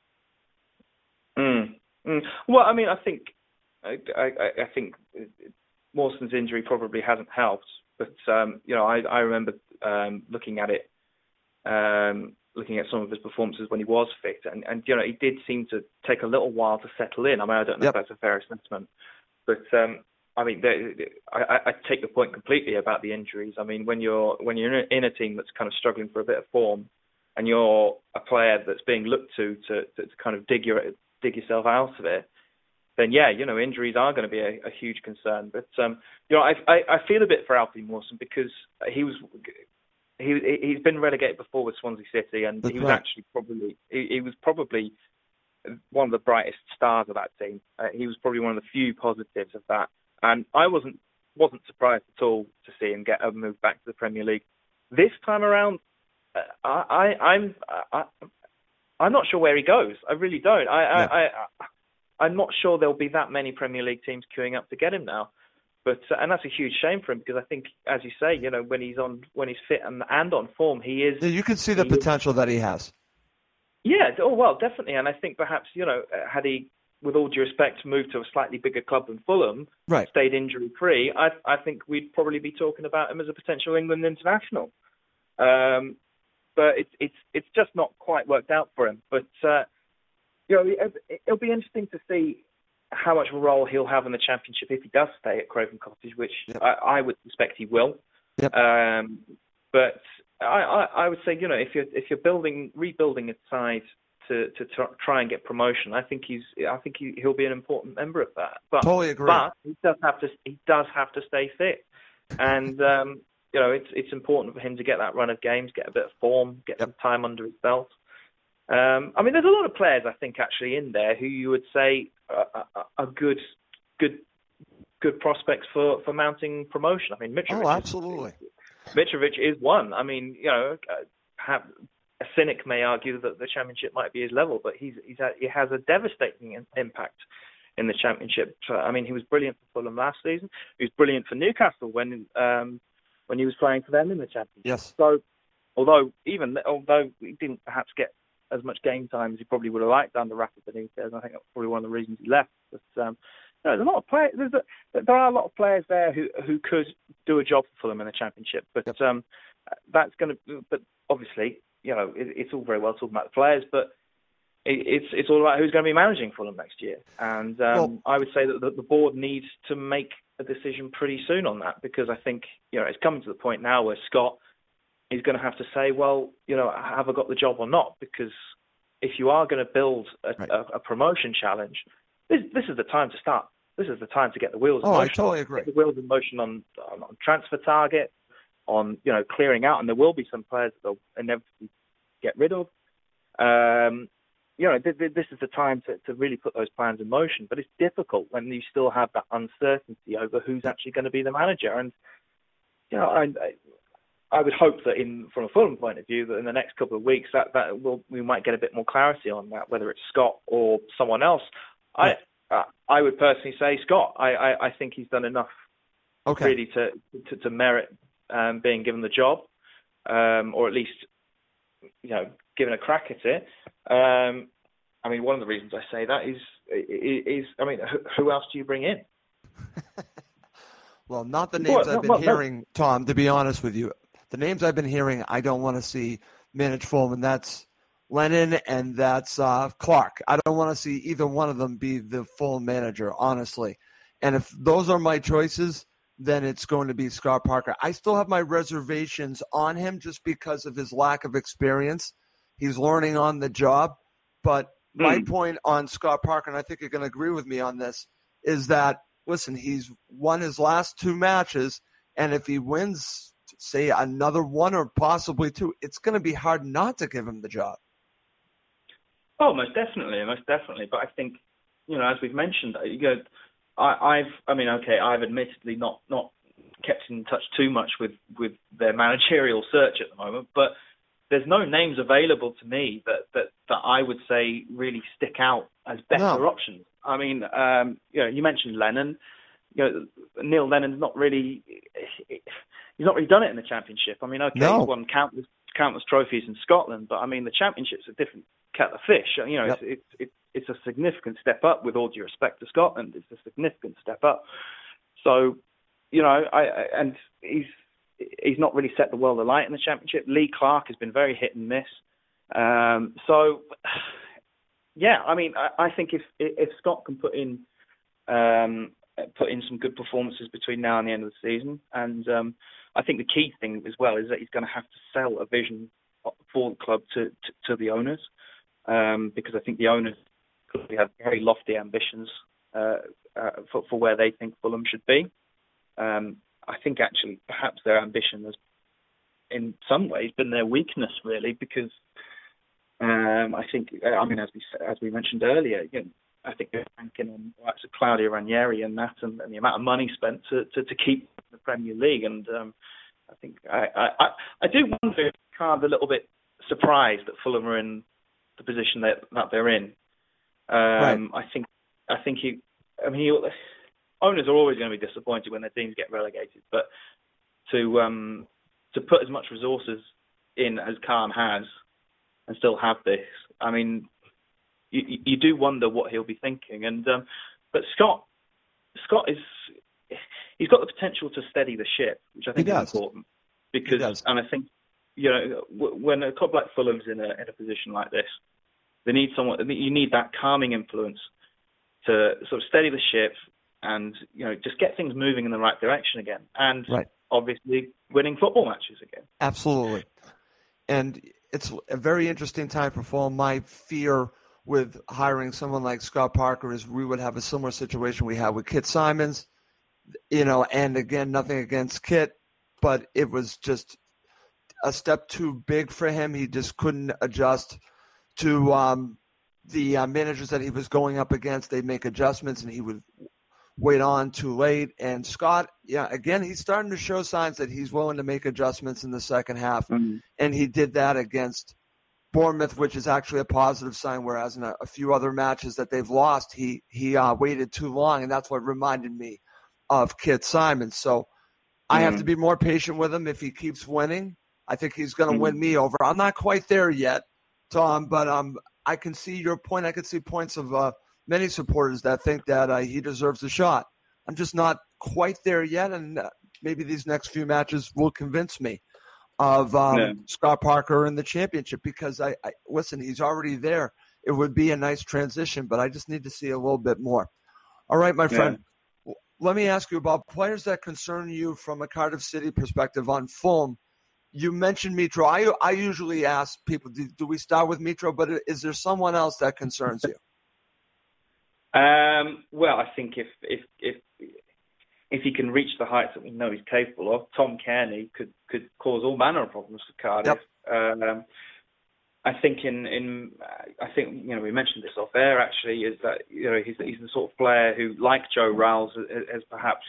Mm. Mm. Well, I mean, I think, I, I, I think Mawson's injury probably hasn't helped. But, um, you know, I, I remember um, looking at it, um, looking at some of his performances when he was fit. And, and, you know, he did seem to take a little while to settle in. I mean, I don't know yep. if that's a fair assessment. But, um, I mean, they, they, I, I take the point completely about the injuries. I mean, when you're when you're in a team that's kind of struggling for a bit of form and you're a player that's being looked to to, to, to kind of dig, your, dig yourself out of it, then yeah, you know, injuries are going to be a, a huge concern. But um, you know, I, I I feel a bit for Alfie Mawson because he was he he's been relegated before with Swansea City, and That's he was right. actually probably he, he was probably one of the brightest stars of that team. Uh, he was probably one of the few positives of that, and I wasn't wasn't surprised at all to see him get a move back to the Premier League. This time around, uh, I, I I'm I, I'm not sure where he goes. I really don't. I yeah. I. I, I I'm not sure there'll be that many Premier League teams queuing up to get him now, but uh, and that's a huge shame for him because I think, as you say, you know, when he's on, when he's fit and, and on form, he is. Yeah, you can see the potential is, that he has. Yeah, oh well, definitely, and I think perhaps you know, had he, with all due respect, moved to a slightly bigger club than Fulham, right. stayed injury free, I I think we'd probably be talking about him as a potential England international. Um, but it's it's it's just not quite worked out for him, but. Uh, You know, it'll be interesting to see how much of a role he'll have in the Championship if he does stay at Craven Cottage, which yep. I, I would suspect he will. Yep. Um, but I, I, I would say, you know, if you're if you're building rebuilding a side to to try and get promotion, I think he's I think he, he'll be an important member of that. But totally agree. But he does have to he does have to stay fit, and um, you know, it's it's important for him to get that run of games, get a bit of form, get yep. some time under his belt. Um, I mean, there's a lot of players, I think, actually in there who you would say are, are, are good, good, good prospects for, for mounting promotion. I mean, Mitrovic. Oh, absolutely. Is, Mitrovic is one. I mean, you know, perhaps a cynic may argue that the Championship might be his level, but he's, he's a, he has a devastating impact in the Championship. I mean, he was brilliant for Fulham last season. He was brilliant for Newcastle when um, when he was playing for them in the Championship. Yes. So, although even although he didn't perhaps get as much game time as he probably would have liked under Rafa Benitez, I think that's probably one of the reasons he left. But um, you know, there's a lot of players. There's a, there are a lot of players there who who could do a job for Fulham in the Championship. But yep. um, that's going to. But obviously, you know, it, it's all very well talking about the players, but it, it's it's all about who's going to be managing Fulham next year. And um, well, I would say that the, the board needs to make a decision pretty soon on that, because I think, you know, it's coming to the point now where Scott is going to have to say, well, you know, have I got the job or not? Because if you are going to build a, right. a, a promotion challenge, this, this is the time to start. This is the time to get the wheels in oh, motion. I totally agree. Get the wheels in motion on, on, on transfer target, on, you know, clearing out, and there will be some players that they'll inevitably get rid of. Um, you know, th- th- this is the time to, to really put those plans in motion. But it's difficult when you still have that uncertainty over who's actually going to be the manager. And, you know, I, I would hope that in from a Fulham point of view, that in the next couple of weeks, that, that we'll, we might get a bit more clarity on that, whether it's Scott or someone else. I uh, I would personally say Scott. I, I, I think he's done enough okay. really to, to, to merit um, being given the job, um, or at least, you know, given a crack at it. Um, I mean, one of the reasons I say that is, is I mean, who else do you bring in? Well, not the names well, I've been well, hearing, no. Tom, to be honest with you. The names I've been hearing, I don't want to see manage Fulham, and that's Lennon and that's uh, Clark. I don't want to see either one of them be the Fulham manager, honestly. And if those are my choices, then it's going to be Scott Parker. I still have my reservations on him just because of his lack of experience. He's learning on the job. But mm. my point on Scott Parker, and I think you're going to agree with me on this, is that, listen, he's won his last two matches, and if he wins, say, another one or possibly two, it's going to be hard not to give him the job. Oh, most definitely, most definitely. But I think, you know, as we've mentioned, you know, I, I've, I mean, okay, I've admittedly not, not kept in touch too much with, with their managerial search at the moment, but there's no names available to me that, that, that I would say really stick out as better no. options. I mean, um, you know, you mentioned Lennon. You know, Neil Lennon's not really, he's not really done it in the Championship. I mean, okay, no. he's won countless, countless trophies in Scotland, but I mean, the Championship's a different kettle of fish. You know, yep. it's, it's, it's a significant step up, with all due respect to Scotland. It's a significant step up. So, you know, I, I and he's he's not really set the world alight in the Championship. Lee Clark has been very hit and miss. Um, so, yeah, I mean, I, I think if if Scott can put in um, put in some good performances between now and the end of the season, and um, I think the key thing as well is that he's going to have to sell a vision for the club to to, to the owners. Um, because I think the owners have very lofty ambitions uh, uh, for, for where they think Fulham should be. Um, I think actually perhaps their ambition has, in some ways, been their weakness, really, because um, I think, I mean, as we as we mentioned earlier, you know, I think they're banking on well, Claudio Ranieri and that, and, and the amount of money spent to, to, to keep the Premier League. And um, I think I, I, I do wonder if kind of a little bit surprised that Fulham are in the position that, that they're in. Um, right. I think, I think he, I mean, he, owners are always going to be disappointed when their teams get relegated, but to um, to put as much resources in as Khan has and still have this, I mean, you, you do wonder what he'll be thinking. And um, but Scott, Scott is, he's got the potential to steady the ship, which I think is important, because, and I think, you know, when a club like Fulham's in a in a position like this, they need someone. You need that calming influence to sort of steady the ship and, you know, just get things moving in the right direction again, and right. obviously winning football matches again. Absolutely, and it's a very interesting time for Fulham. My fear with hiring someone like Scott Parker is we would have a similar situation we had with Kit Simons, you know, and again, nothing against Kit, but it was just a step too big for him. He just couldn't adjust to um, the uh, managers that he was going up against. They'd make adjustments, and he would wait on too late. And Scott, yeah, again, he's starting to show signs that he's willing to make adjustments in the second half, mm-hmm. and he did that against Bournemouth, which is actually a positive sign, whereas in a, a few other matches that they've lost, he, he uh, waited too long, and that's what reminded me of Kit Simons. So mm-hmm. I have to be more patient with him if he keeps winning. I think he's going to mm-hmm. win me over. I'm not quite there yet, Tom, but um, I can see your point. I can see points of uh, many supporters that think that uh, he deserves a shot. I'm just not quite there yet, and uh, maybe these next few matches will convince me of um, yeah. Scott Parker in the Championship, because, I, I listen, he's already there. it would be a nice transition, but I just need to see a little bit more. All right, my friend, yeah. Let me ask you about players that concern you from a Cardiff City perspective on Fulham. You mentioned Mitro. I, I usually ask people, do, do we start with Mitro, but is there someone else that concerns you? Um, well, I think if if if if he can reach the heights that we know he's capable of, Tom Cairney could, could cause all manner of problems for Cardiff. Yep. Um, I think in, in I think you know we mentioned this off air actually is that you know he's he's the sort of player who, like Joe Ralls, has perhaps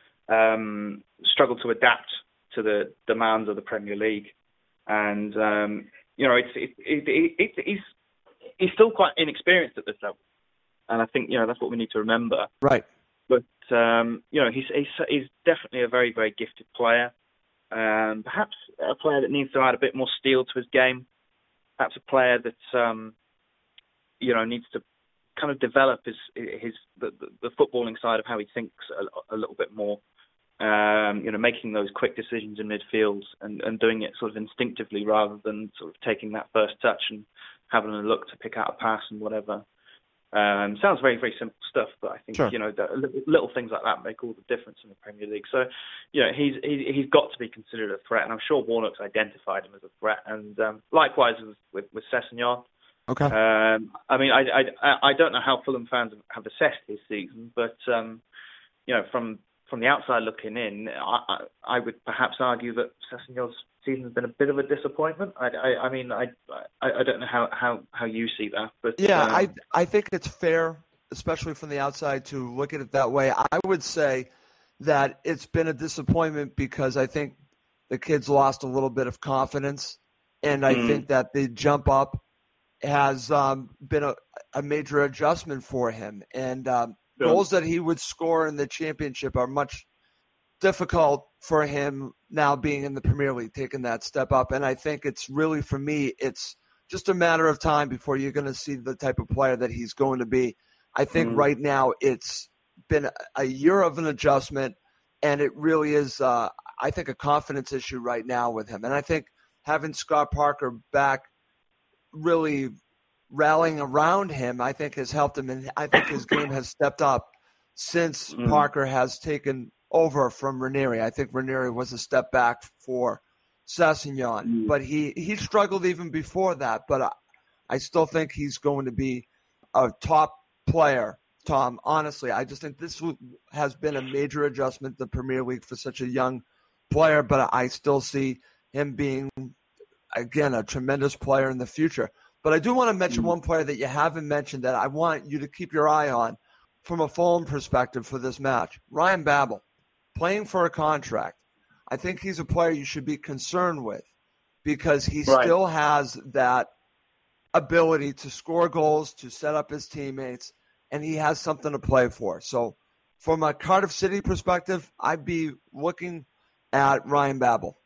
um, struggled to adapt to the demands of the Premier League, and um, you know it's it, it, it, it, he's he's still quite inexperienced at this level. And I think, you know, that's what we need to remember. Right. But, um, you know, he's, he's he's definitely a very, very gifted player. Um, perhaps a player that needs to add a bit more steel to his game. Perhaps a player that, um, you know, needs to kind of develop his his the, the footballing side of how he thinks a, a little bit more. Um, you know, making those quick decisions in midfield and, and doing it sort of instinctively rather than sort of taking that first touch and having a look to pick out a pass and whatever. Um, sounds very, very simple stuff, but I think, sure. you know, the, little things like that make all the difference in the Premier League. So, you know, he's he, he's got to be considered a threat, and I'm sure Warnock's identified him as a threat. And um, likewise with, with, with Sessegnon. Okay. Um, I mean, I, I I don't know how Fulham fans have assessed his season, but, um, you know, from from the outside looking in, I, I, I would perhaps argue that Sessegnon's season has been a bit of a disappointment. I, I, I mean, I, I, I don't know how, how, how you see that, but yeah, um, I, I think it's fair, especially from the outside, to look at it that way. I would say that it's been a disappointment because I think the kid's lost a little bit of confidence, and I mm. think that the jump up has um, been a, a major adjustment for him. And um, yeah. goals that he would score in the Championship are much difficult for him now being in the Premier League, taking that step up. And I think it's really, for me, it's just a matter of time before you're going to see the type of player that he's going to be. I think mm. right now it's been a year of an adjustment, and it really is, uh, I think, a confidence issue right now with him. And I think having Scott Parker back really rallying around him, I think has helped him. And I think his game has stepped up since mm. Parker has taken over from Ranieri. I think Ranieri was a step back for Sessegnon, mm. but he, he struggled even before that. But I, I still think he's going to be a top player, Tom. Honestly, I just think this has been a major adjustment to the Premier League for such a young player, but I still see him being, again, a tremendous player in the future. But I do want to mention mm. one player that you haven't mentioned that I want you to keep your eye on from a Fulham perspective for this match. Ryan Babel. Playing for a contract. I think he's a player you should be concerned with because he right. still has that ability to score goals, to set up his teammates, and he has something to play for. So from a Cardiff City perspective, I'd be looking at Ryan Babel.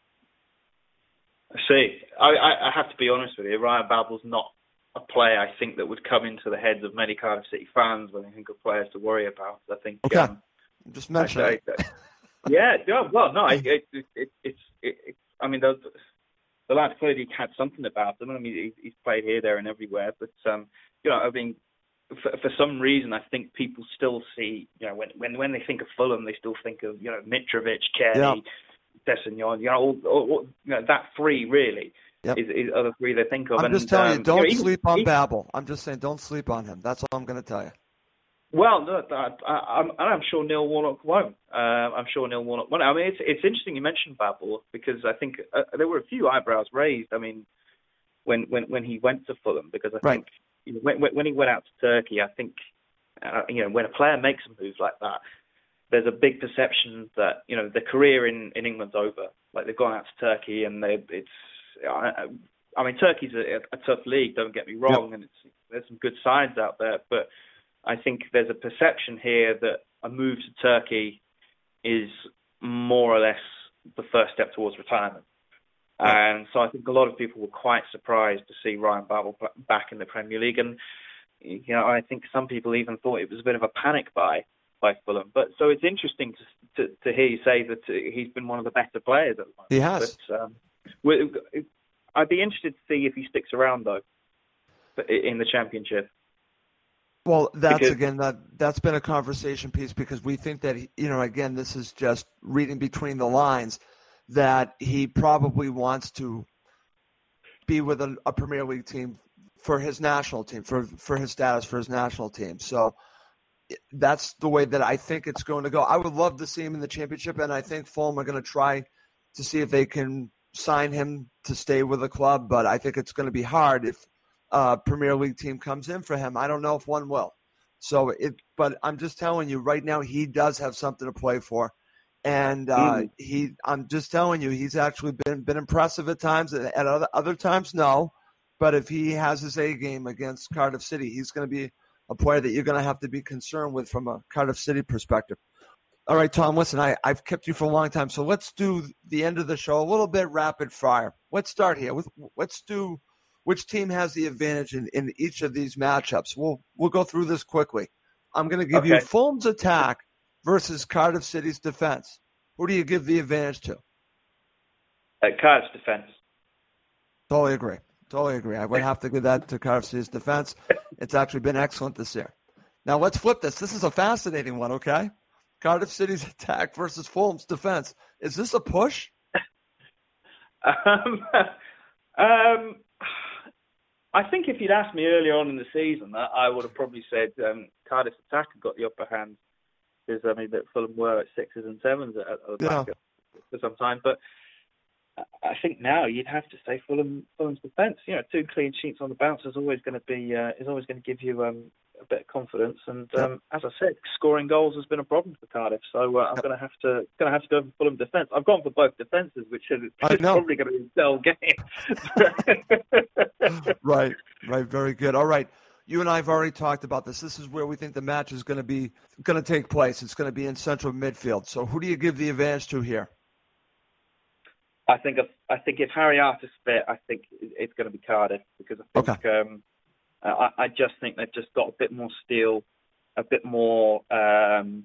I see. I, I have to be honest with you. Ryan Babel's not a player I think that would come into the heads of many Cardiff City fans when they think of players to worry about. I think. Okay. Um, Just mention it. yeah, yeah, well, no, it, it, it, it's, it, it, I mean, the, the lad clearly had something about him. I mean, he, he's played here, there, and everywhere. But, um, you know, I mean, for, for some reason, I think people still see, you know, when, when, when they think of Fulham, they still think of, you know, Mitrovic, Cairney, yeah. Sessegnon, you know, all, all, all, you know, that three, really, yep. is, is are the three they think of. I'm and, just telling um, you, don't you know, sleep even, on even, Babel. I'm just saying, don't sleep on him. That's all I'm going to tell you. Well, no, I, I, I'm, I'm sure Neil Warnock won't. Uh, I'm sure Neil Warnock won't. I mean, it's it's interesting you mentioned Babel because I think uh, there were a few eyebrows raised. I mean, when when, when he went to Fulham, because I right. think when when he went out to Turkey, I think uh, you know when a player makes a move like that, there's a big perception that you know the career in, in England's over. Like they've gone out to Turkey and they it's. I, I mean, Turkey's a, a tough league. Don't get me wrong, yep. and it's, there's some good sides out there, but I think there's a perception here that a move to Turkey is more or less the first step towards retirement. Yeah. And so I think a lot of people were quite surprised to see Ryan Babel back in the Premier League. And, you know, I think some people even thought it was a bit of a panic buy by Fulham. But so it's interesting to, to, to hear you say that he's been one of the better players at the moment. He has. But, um, I'd be interested to see if he sticks around, though. in the Championship. Well, that's because, again that that's been a conversation piece because we think that you know again this is just reading between the lines that he probably wants to be with a, a Premier League team for his national team for for his status for his national team. So that's the way that I think it's going to go. I would love to see him in the Championship, and I think Fulham are going to try to see if they can sign him to stay with the club. But I think it's going to be hard if a Premier League team comes in for him. I don't know if one will. So it, but I'm just telling you right now, he does have something to play for, and uh, mm. he. I'm just telling you, he's actually been been impressive at times. At other other times, no. But if he has his A game against Cardiff City, he's going to be a player that you're going to have to be concerned with from a Cardiff City perspective. All right, Tom, listen, I, I've kept you for a long time, so let's do the end of the show a little bit rapid fire. Let's start here. Let's do which team has the advantage in, in each of these matchups. We'll we'll go through this quickly. I'm going to give okay. you Fulham's attack versus Cardiff City's defense. Who do you give the advantage to? Uh, Cardiff's defense. Totally agree. Totally agree. I would have to give that to Cardiff City's defense. It's actually been excellent this year. Now let's flip this. This is a fascinating one, okay? Cardiff City's attack versus Fulham's defense. Is this a push? um, um, I think if you'd asked me earlier on in the season, I would have probably said um, Cardiff's attack had got the upper hand because I mean that Fulham were at sixes and sevens at, at the yeah. back for some time, but. I think now you'd have to say Fulham, Fulham's defence. You know, two clean sheets on the bounce is always going to be uh, is always going to give you um, a bit of confidence. And um, as I said, scoring goals has been a problem for Cardiff. So uh, I'm going to have to going to have to go for Fulham defence. I've gone for both defences, which is probably going to be a dull game. right, right, very good. All right, you and I have already talked about this. This is where we think the match is going to be going to take place. It's going to be in central midfield. So who do you give the advantage to here? I think if I think if Harry Arter's fit, I think it's going to be Cardiff because I think okay. um, I, I just think they've just got a bit more steel, a bit more um,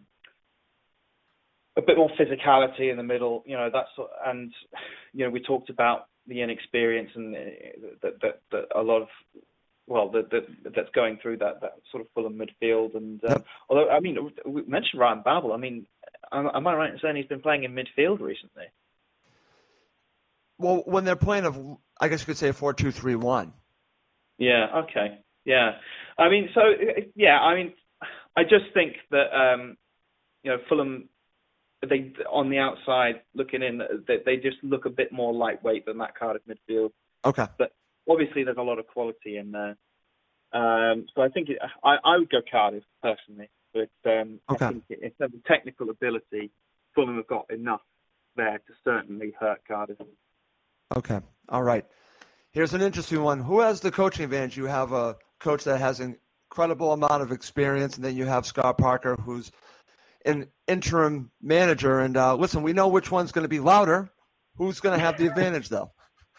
a bit more physicality in the middle. You know that's and you know we talked about the inexperience and that that, that a lot of well that, that that's going through that, that sort of Fulham midfield. And um, yep. although I mean we mentioned Ryan Babel, I mean am, am I right in saying he's been playing in midfield recently? Well, when they're playing, a, I guess you could say a four two three one. Yeah, okay. Yeah. I mean, so, yeah, I mean, I just think that, um, you know, Fulham, they on the outside looking in, they, they just look a bit more lightweight than that Cardiff midfield. Okay. But obviously there's a lot of quality in there. Um, so I think it, I, I would go Cardiff, personally. But um, okay. I think in terms of technical ability, Fulham have got enough there to certainly hurt Cardiff. Okay. All right. Here's an interesting one. Who has the coaching advantage? You have a coach that has an incredible amount of experience, and then you have Scott Parker, who's an interim manager. And uh, listen, we know which one's going to be louder. Who's going to have the advantage, though?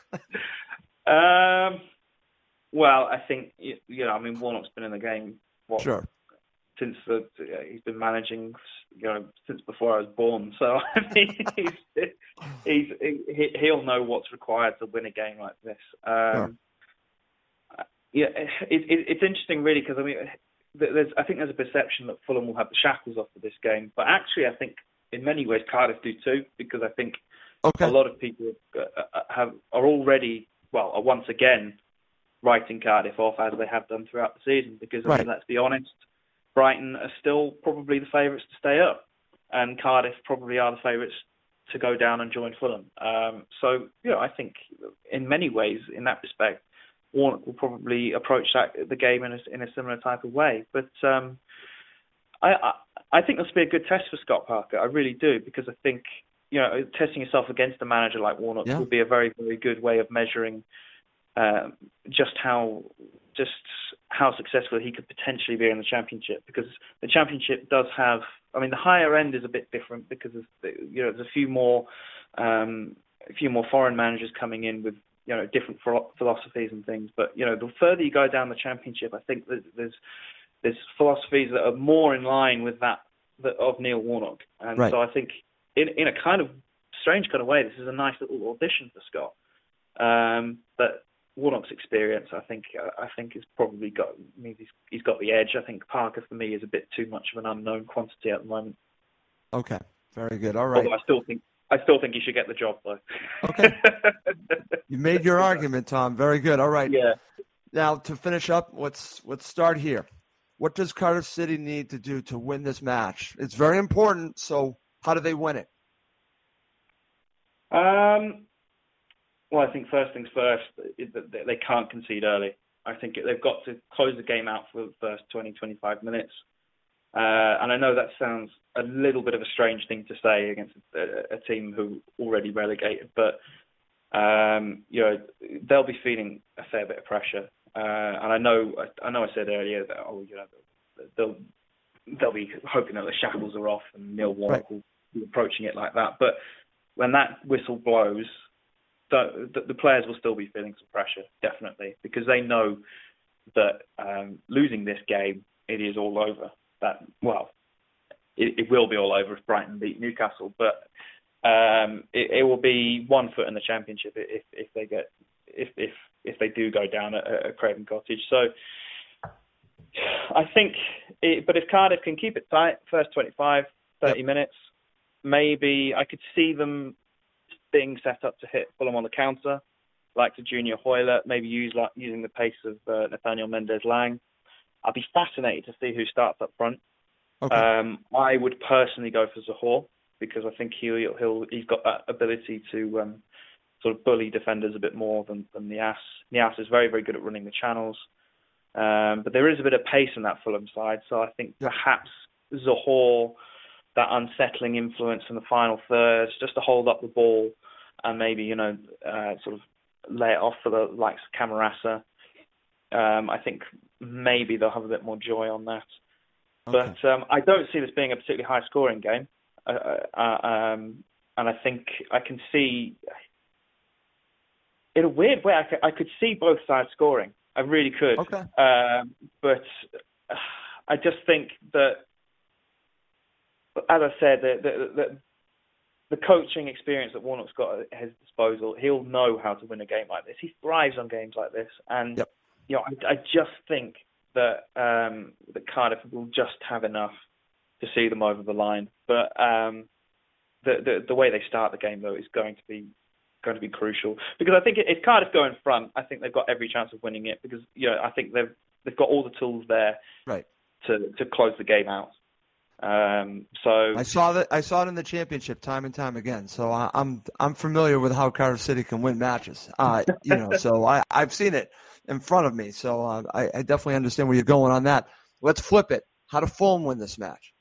um. Well, I think, you know, I mean, Warnock's been in the game, what, sure. since the, he's been managing, you know, since before I was born. So I mean, he's, he's he, he'll know what's required to win a game like this. Um, yeah, yeah it, it, it's interesting, really, because I mean, there's I think there's a perception that Fulham will have the shackles off of this game, but actually, I think in many ways Cardiff do too, because I think okay. a lot of people have are already well, are once again writing Cardiff off as they have done throughout the season. Because I right. mean, let's be honest. Brighton are still probably the favourites to stay up, and Cardiff probably are the favourites to go down and join Fulham. Um, so, you know, I think in many ways, in that respect, Warnock will probably approach that, the game in a, in a similar type of way. But um, I, I, I think this will be a good test for Scott Parker. I really do, because I think, you know, testing yourself against a manager like Warnock yeah. will be a very, very good way of measuring um, just how just how successful he could potentially be in the Championship, because the Championship does have, I mean, the higher end is a bit different because of, you know, there's a few more, um, a few more foreign managers coming in with, you know, different philosophies and things. But, you know, the further you go down the Championship, I think that there's there's philosophies that are more in line with that, that of Neil Warnock. And right. so I think in in a kind of strange kind of way, this is a nice little audition for Scott. Um, but Warnock's experience, I think, uh, I think has probably got means he's, he's got the edge. I think Parker for me is a bit too much of an unknown quantity at the moment. Okay, very good. All right. Although I still think I still think he should get the job though. Okay. You made your argument, Tom. Very good. All right. Yeah. Now to finish up, let's let's start here. What does Cardiff City need to do to win this match? It's very important. So how do they win it? Um. Well, I think first things first, they can't concede early. I think they've got to close the game out for the first twenty, twenty-five minutes. Uh, and I know that sounds a little bit of a strange thing to say against a, a team who already relegated, but um, you know they'll be feeling a fair bit of pressure. Uh, and I know, I know, I said earlier that oh, you know, they'll they'll be hoping that the shackles are off and Neil Warnock right. will be approaching it like that. But when that whistle blows, the, the, the players will still be feeling some pressure, definitely, because they know that um, losing this game, it is all over. That well, it, it will be all over if Brighton beat Newcastle, but um, it, it will be one foot in the Championship if, if they get if if if they do go down at, at Craven Cottage. So I think, it, but if Cardiff can keep it tight, first twenty-five, thirty yep. minutes, maybe I could see them being set up to hit Fulham on the counter, like to Junior Hoylett, maybe use like using the pace of uh, Nathaniel Mendez-Lang. I'd be fascinated to see who starts up front. Okay. Um, I would personally go for Zohore because I think he'll, he'll he's got that ability to um, sort of bully defenders a bit more than, than Niasse. Niasse is very, very good at running the channels. Um, but there is a bit of pace in that Fulham side, so I think perhaps Zohore, that unsettling influence in the final third, just to hold up the ball and maybe, you know, uh, sort of lay it off for the likes of Camarasa. Um, I think maybe they'll have a bit more joy on that. Okay. But um, I don't see this being a particularly high-scoring game. Uh, uh, um, and I think I can see, in a weird way, I could, I could see both sides scoring. I really could. Okay. Um, but uh, I just think that, as I said, the, the, the, the coaching experience that Warnock's got at his disposal, he'll know how to win a game like this. He thrives on games like this. And yep. you know, I, I just think that um, that Cardiff will just have enough to see them over the line. But um, the, the the way they start the game, though, is going to be going to be crucial. Because I think if Cardiff go in front, I think they've got every chance of winning it. Because you know, I think they've they've got all the tools there right. to to close the game out. Um, so I saw that I saw it in the Championship time and time again. So I, I'm I'm familiar with how Cardiff City can win matches. Uh, you know, so I I've seen it in front of me. So uh, I, I definitely understand where you're going on that. Let's flip it. How do Fulham win this match?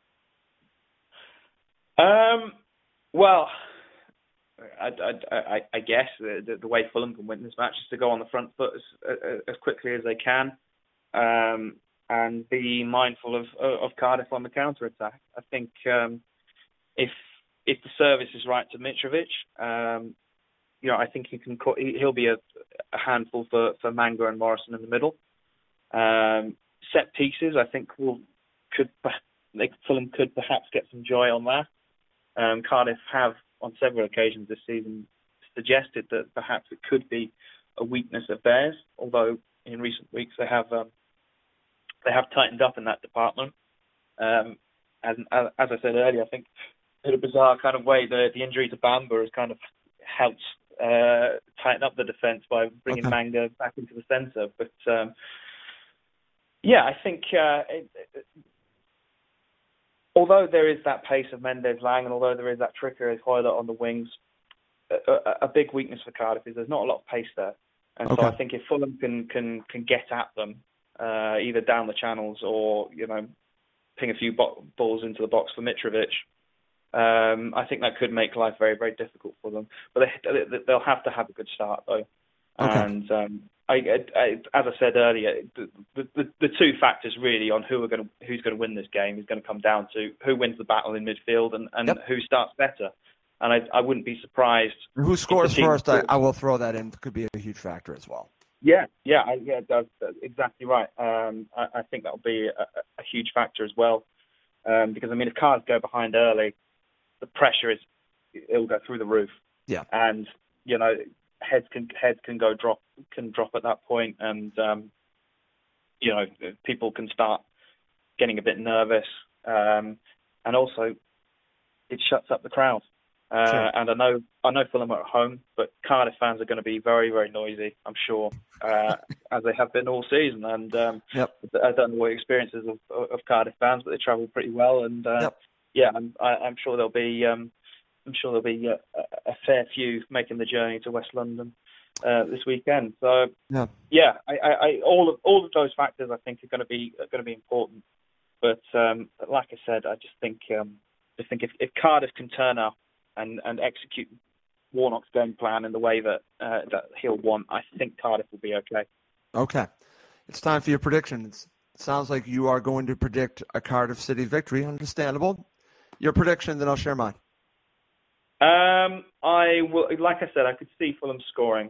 Um. Well, I I I, I guess the, the way Fulham can win this match is to go on the front foot as as quickly as they can. Um. And be mindful of of Cardiff on the counter attack. I think um, if if the service is right to Mitrovic, um, you know, I think he can he'll be a, a handful for, for Manga and Morrison in the middle. Um, set pieces, I think will could they, Fulham could perhaps get some joy on that. Um, Cardiff have on several occasions this season suggested that perhaps it could be a weakness of theirs, although in recent weeks they have. Um, They have tightened up in that department. Um, as, as I said earlier, I think in a bizarre kind of way, the, the injury to Bamba has kind of helped uh, tighten up the defence by bringing okay. Manga back into the centre. But um, yeah, I think uh, it, it, although there is that pace of Mendez-Lang and although there is that trickery of Hoylett on the wings, a, a big weakness for Cardiff is there's not a lot of pace there. And okay. so I think if Fulham can, can, can get at them, Uh, either down the channels or, you know, ping a few bo- balls into the box for Mitrovic. Um, I think that could make life very, very difficult for them. But they, they'll have to have a good start, though. Okay. And um, I, I, as I said earlier, the, the, the two factors really on who are going to, who's going to win this game is going to come down to who wins the battle in midfield and, and yep. who starts better. And I, I wouldn't be surprised. Who scores first? I, I will throw that in. Could be a huge factor as well. Yeah, yeah, yeah, that's, that's exactly right. Um, I, I think that'll be a, a huge factor as well, um, because I mean, if Cardiff go behind early, the pressure is it'll go through the roof. Yeah, and you know, heads can heads can go drop can drop at that point, and um, you know, people can start getting a bit nervous, um, and also it shuts up the crowd. Uh, sure. And I know I know Fulham are at home, but Cardiff fans are going to be very, very noisy, I'm sure, uh, as they have been all season. And um, yep. I don't know what experiences of, of Cardiff fans, but they travel pretty well. And uh, yep. yeah, I'm, I, I'm sure there'll be um, I'm sure there'll be a, a fair few making the journey to West London uh, this weekend. So yeah, yeah I, I, all of all of those factors I think are going to be are going to be important. But um, like I said, I just think um, I think if, if Cardiff can turn up and, and execute Warnock's game plan in the way that uh, that he'll want, I think Cardiff will be okay. Okay. It's time for your predictions. It sounds like you are going to predict a Cardiff City victory. Understandable. Your prediction, then I'll share mine. Um, I will, like I said, I could see Fulham scoring.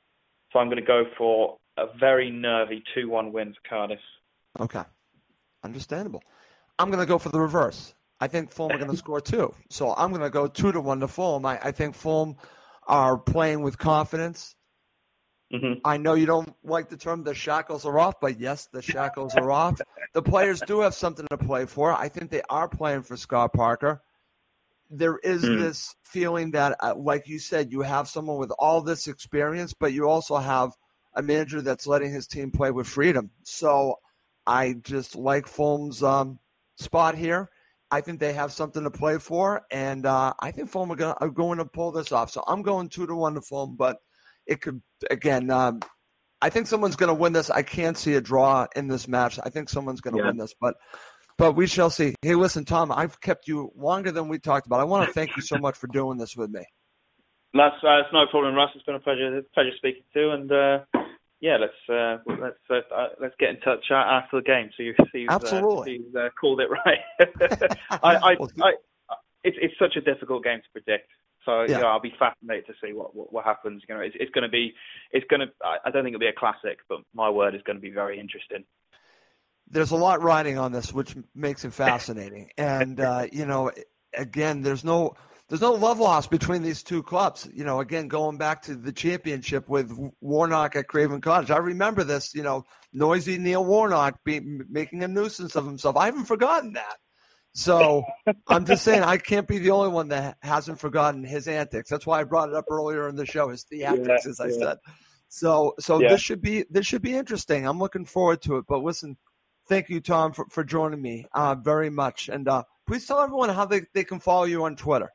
So I'm going to go for a very nervy two one win for Cardiff. Okay. Understandable. I'm going to go for the reverse. I think Fulham are going to score two. So I'm going to go two to one to Fulham. I, I think Fulham are playing with confidence. Mm-hmm. I know you don't like the term the shackles are off, but yes, the shackles are off. The players do have something to play for. I think they are playing for Scott Parker. There is mm. this feeling that, uh, like you said, you have someone with all this experience, but you also have a manager that's letting his team play with freedom. So I just like Fulham's um, spot here. I think they have something to play for, and uh, I think Fulham are, gonna, are going to pull this off. So I'm going two to one to Fulham, but it could, again, um, I think someone's going to win this. I can't see a draw in this match. I think someone's going to yeah. win this, but but we shall see. Hey, listen, Tom, I've kept you longer than we talked about. I want to thank you so much for doing this with me. That's, uh, it's no problem, Russ. It's been a pleasure, pleasure speaking to you, and uh, yeah, let's uh, let's uh, uh, let's get in touch after the game. So you see, absolutely, uh, uh, called it right. I, I, I, it's it's such a difficult game to predict. So yeah. you know, I'll be fascinated to see what, what, what happens. You know, it's, it's going to be, it's going to. I don't think it'll be a classic, but my word is going to be very interesting. There's a lot riding on this, which makes it fascinating. And uh, you know, again, there's no there's no love lost between these two clubs. You know, again, going back to the championship with Warnock at Craven Cottage, I remember this. You know, noisy Neil Warnock be, making a nuisance of himself. I haven't forgotten that. So I'm just saying I can't be the only one that hasn't forgotten his antics. That's why I brought it up earlier in the show, his theatrics, yeah, as I yeah. said. So so yeah. this should be this should be interesting. I'm looking forward to it. But listen, thank you, Tom, for, for joining me uh, very much. And uh, please tell everyone how they, they can follow you on Twitter.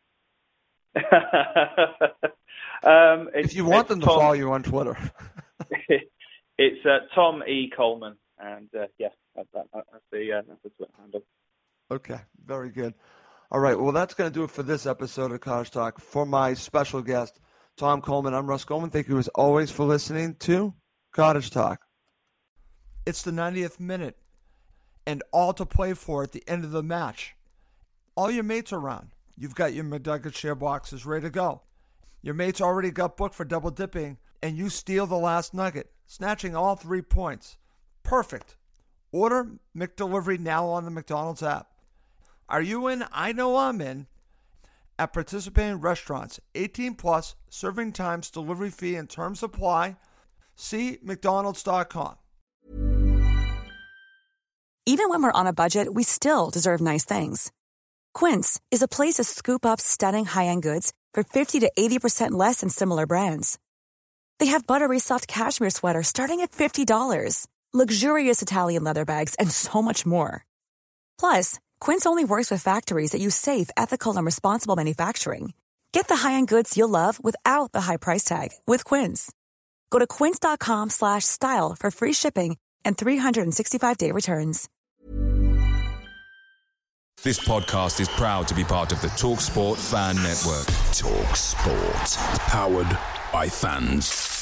um, if you want them to Tom, follow you on Twitter. It's uh, Tom E. Coleman. And uh, yeah, that, that, that's the uh, that's the Twitter handle. Okay, very good. All right, well, that's going to do it for this episode of Cottage Talk. For my special guest, Tom Coleman, I'm Russ Coleman. Thank you as always for listening to Cottage Talk. It's the ninetieth minute, and all to play for at the end of the match. All your mates are around. You've got your McNugget share boxes ready to go. Your mates already got booked for double dipping, and you steal the last nugget, snatching all three points. Perfect. Order McDelivery now on the McDonald's app. Are you in? I know I'm in. At participating restaurants, eighteen plus, serving times, delivery fee, and terms apply. See mcdonalds dot com. Even when we're on a budget, we still deserve nice things. Quince is a place to scoop up stunning high-end goods for fifty to eighty percent less than similar brands. They have buttery soft cashmere sweaters starting at fifty dollars, luxurious Italian leather bags, and so much more. Plus, Quince only works with factories that use safe, ethical, and responsible manufacturing. Get the high-end goods you'll love without the high price tag with Quince. Go to quince dot com slash style for free shipping and three sixty-five day returns. This podcast is proud to be part of the TalkSport Fan Network. TalkSport. Powered by fans.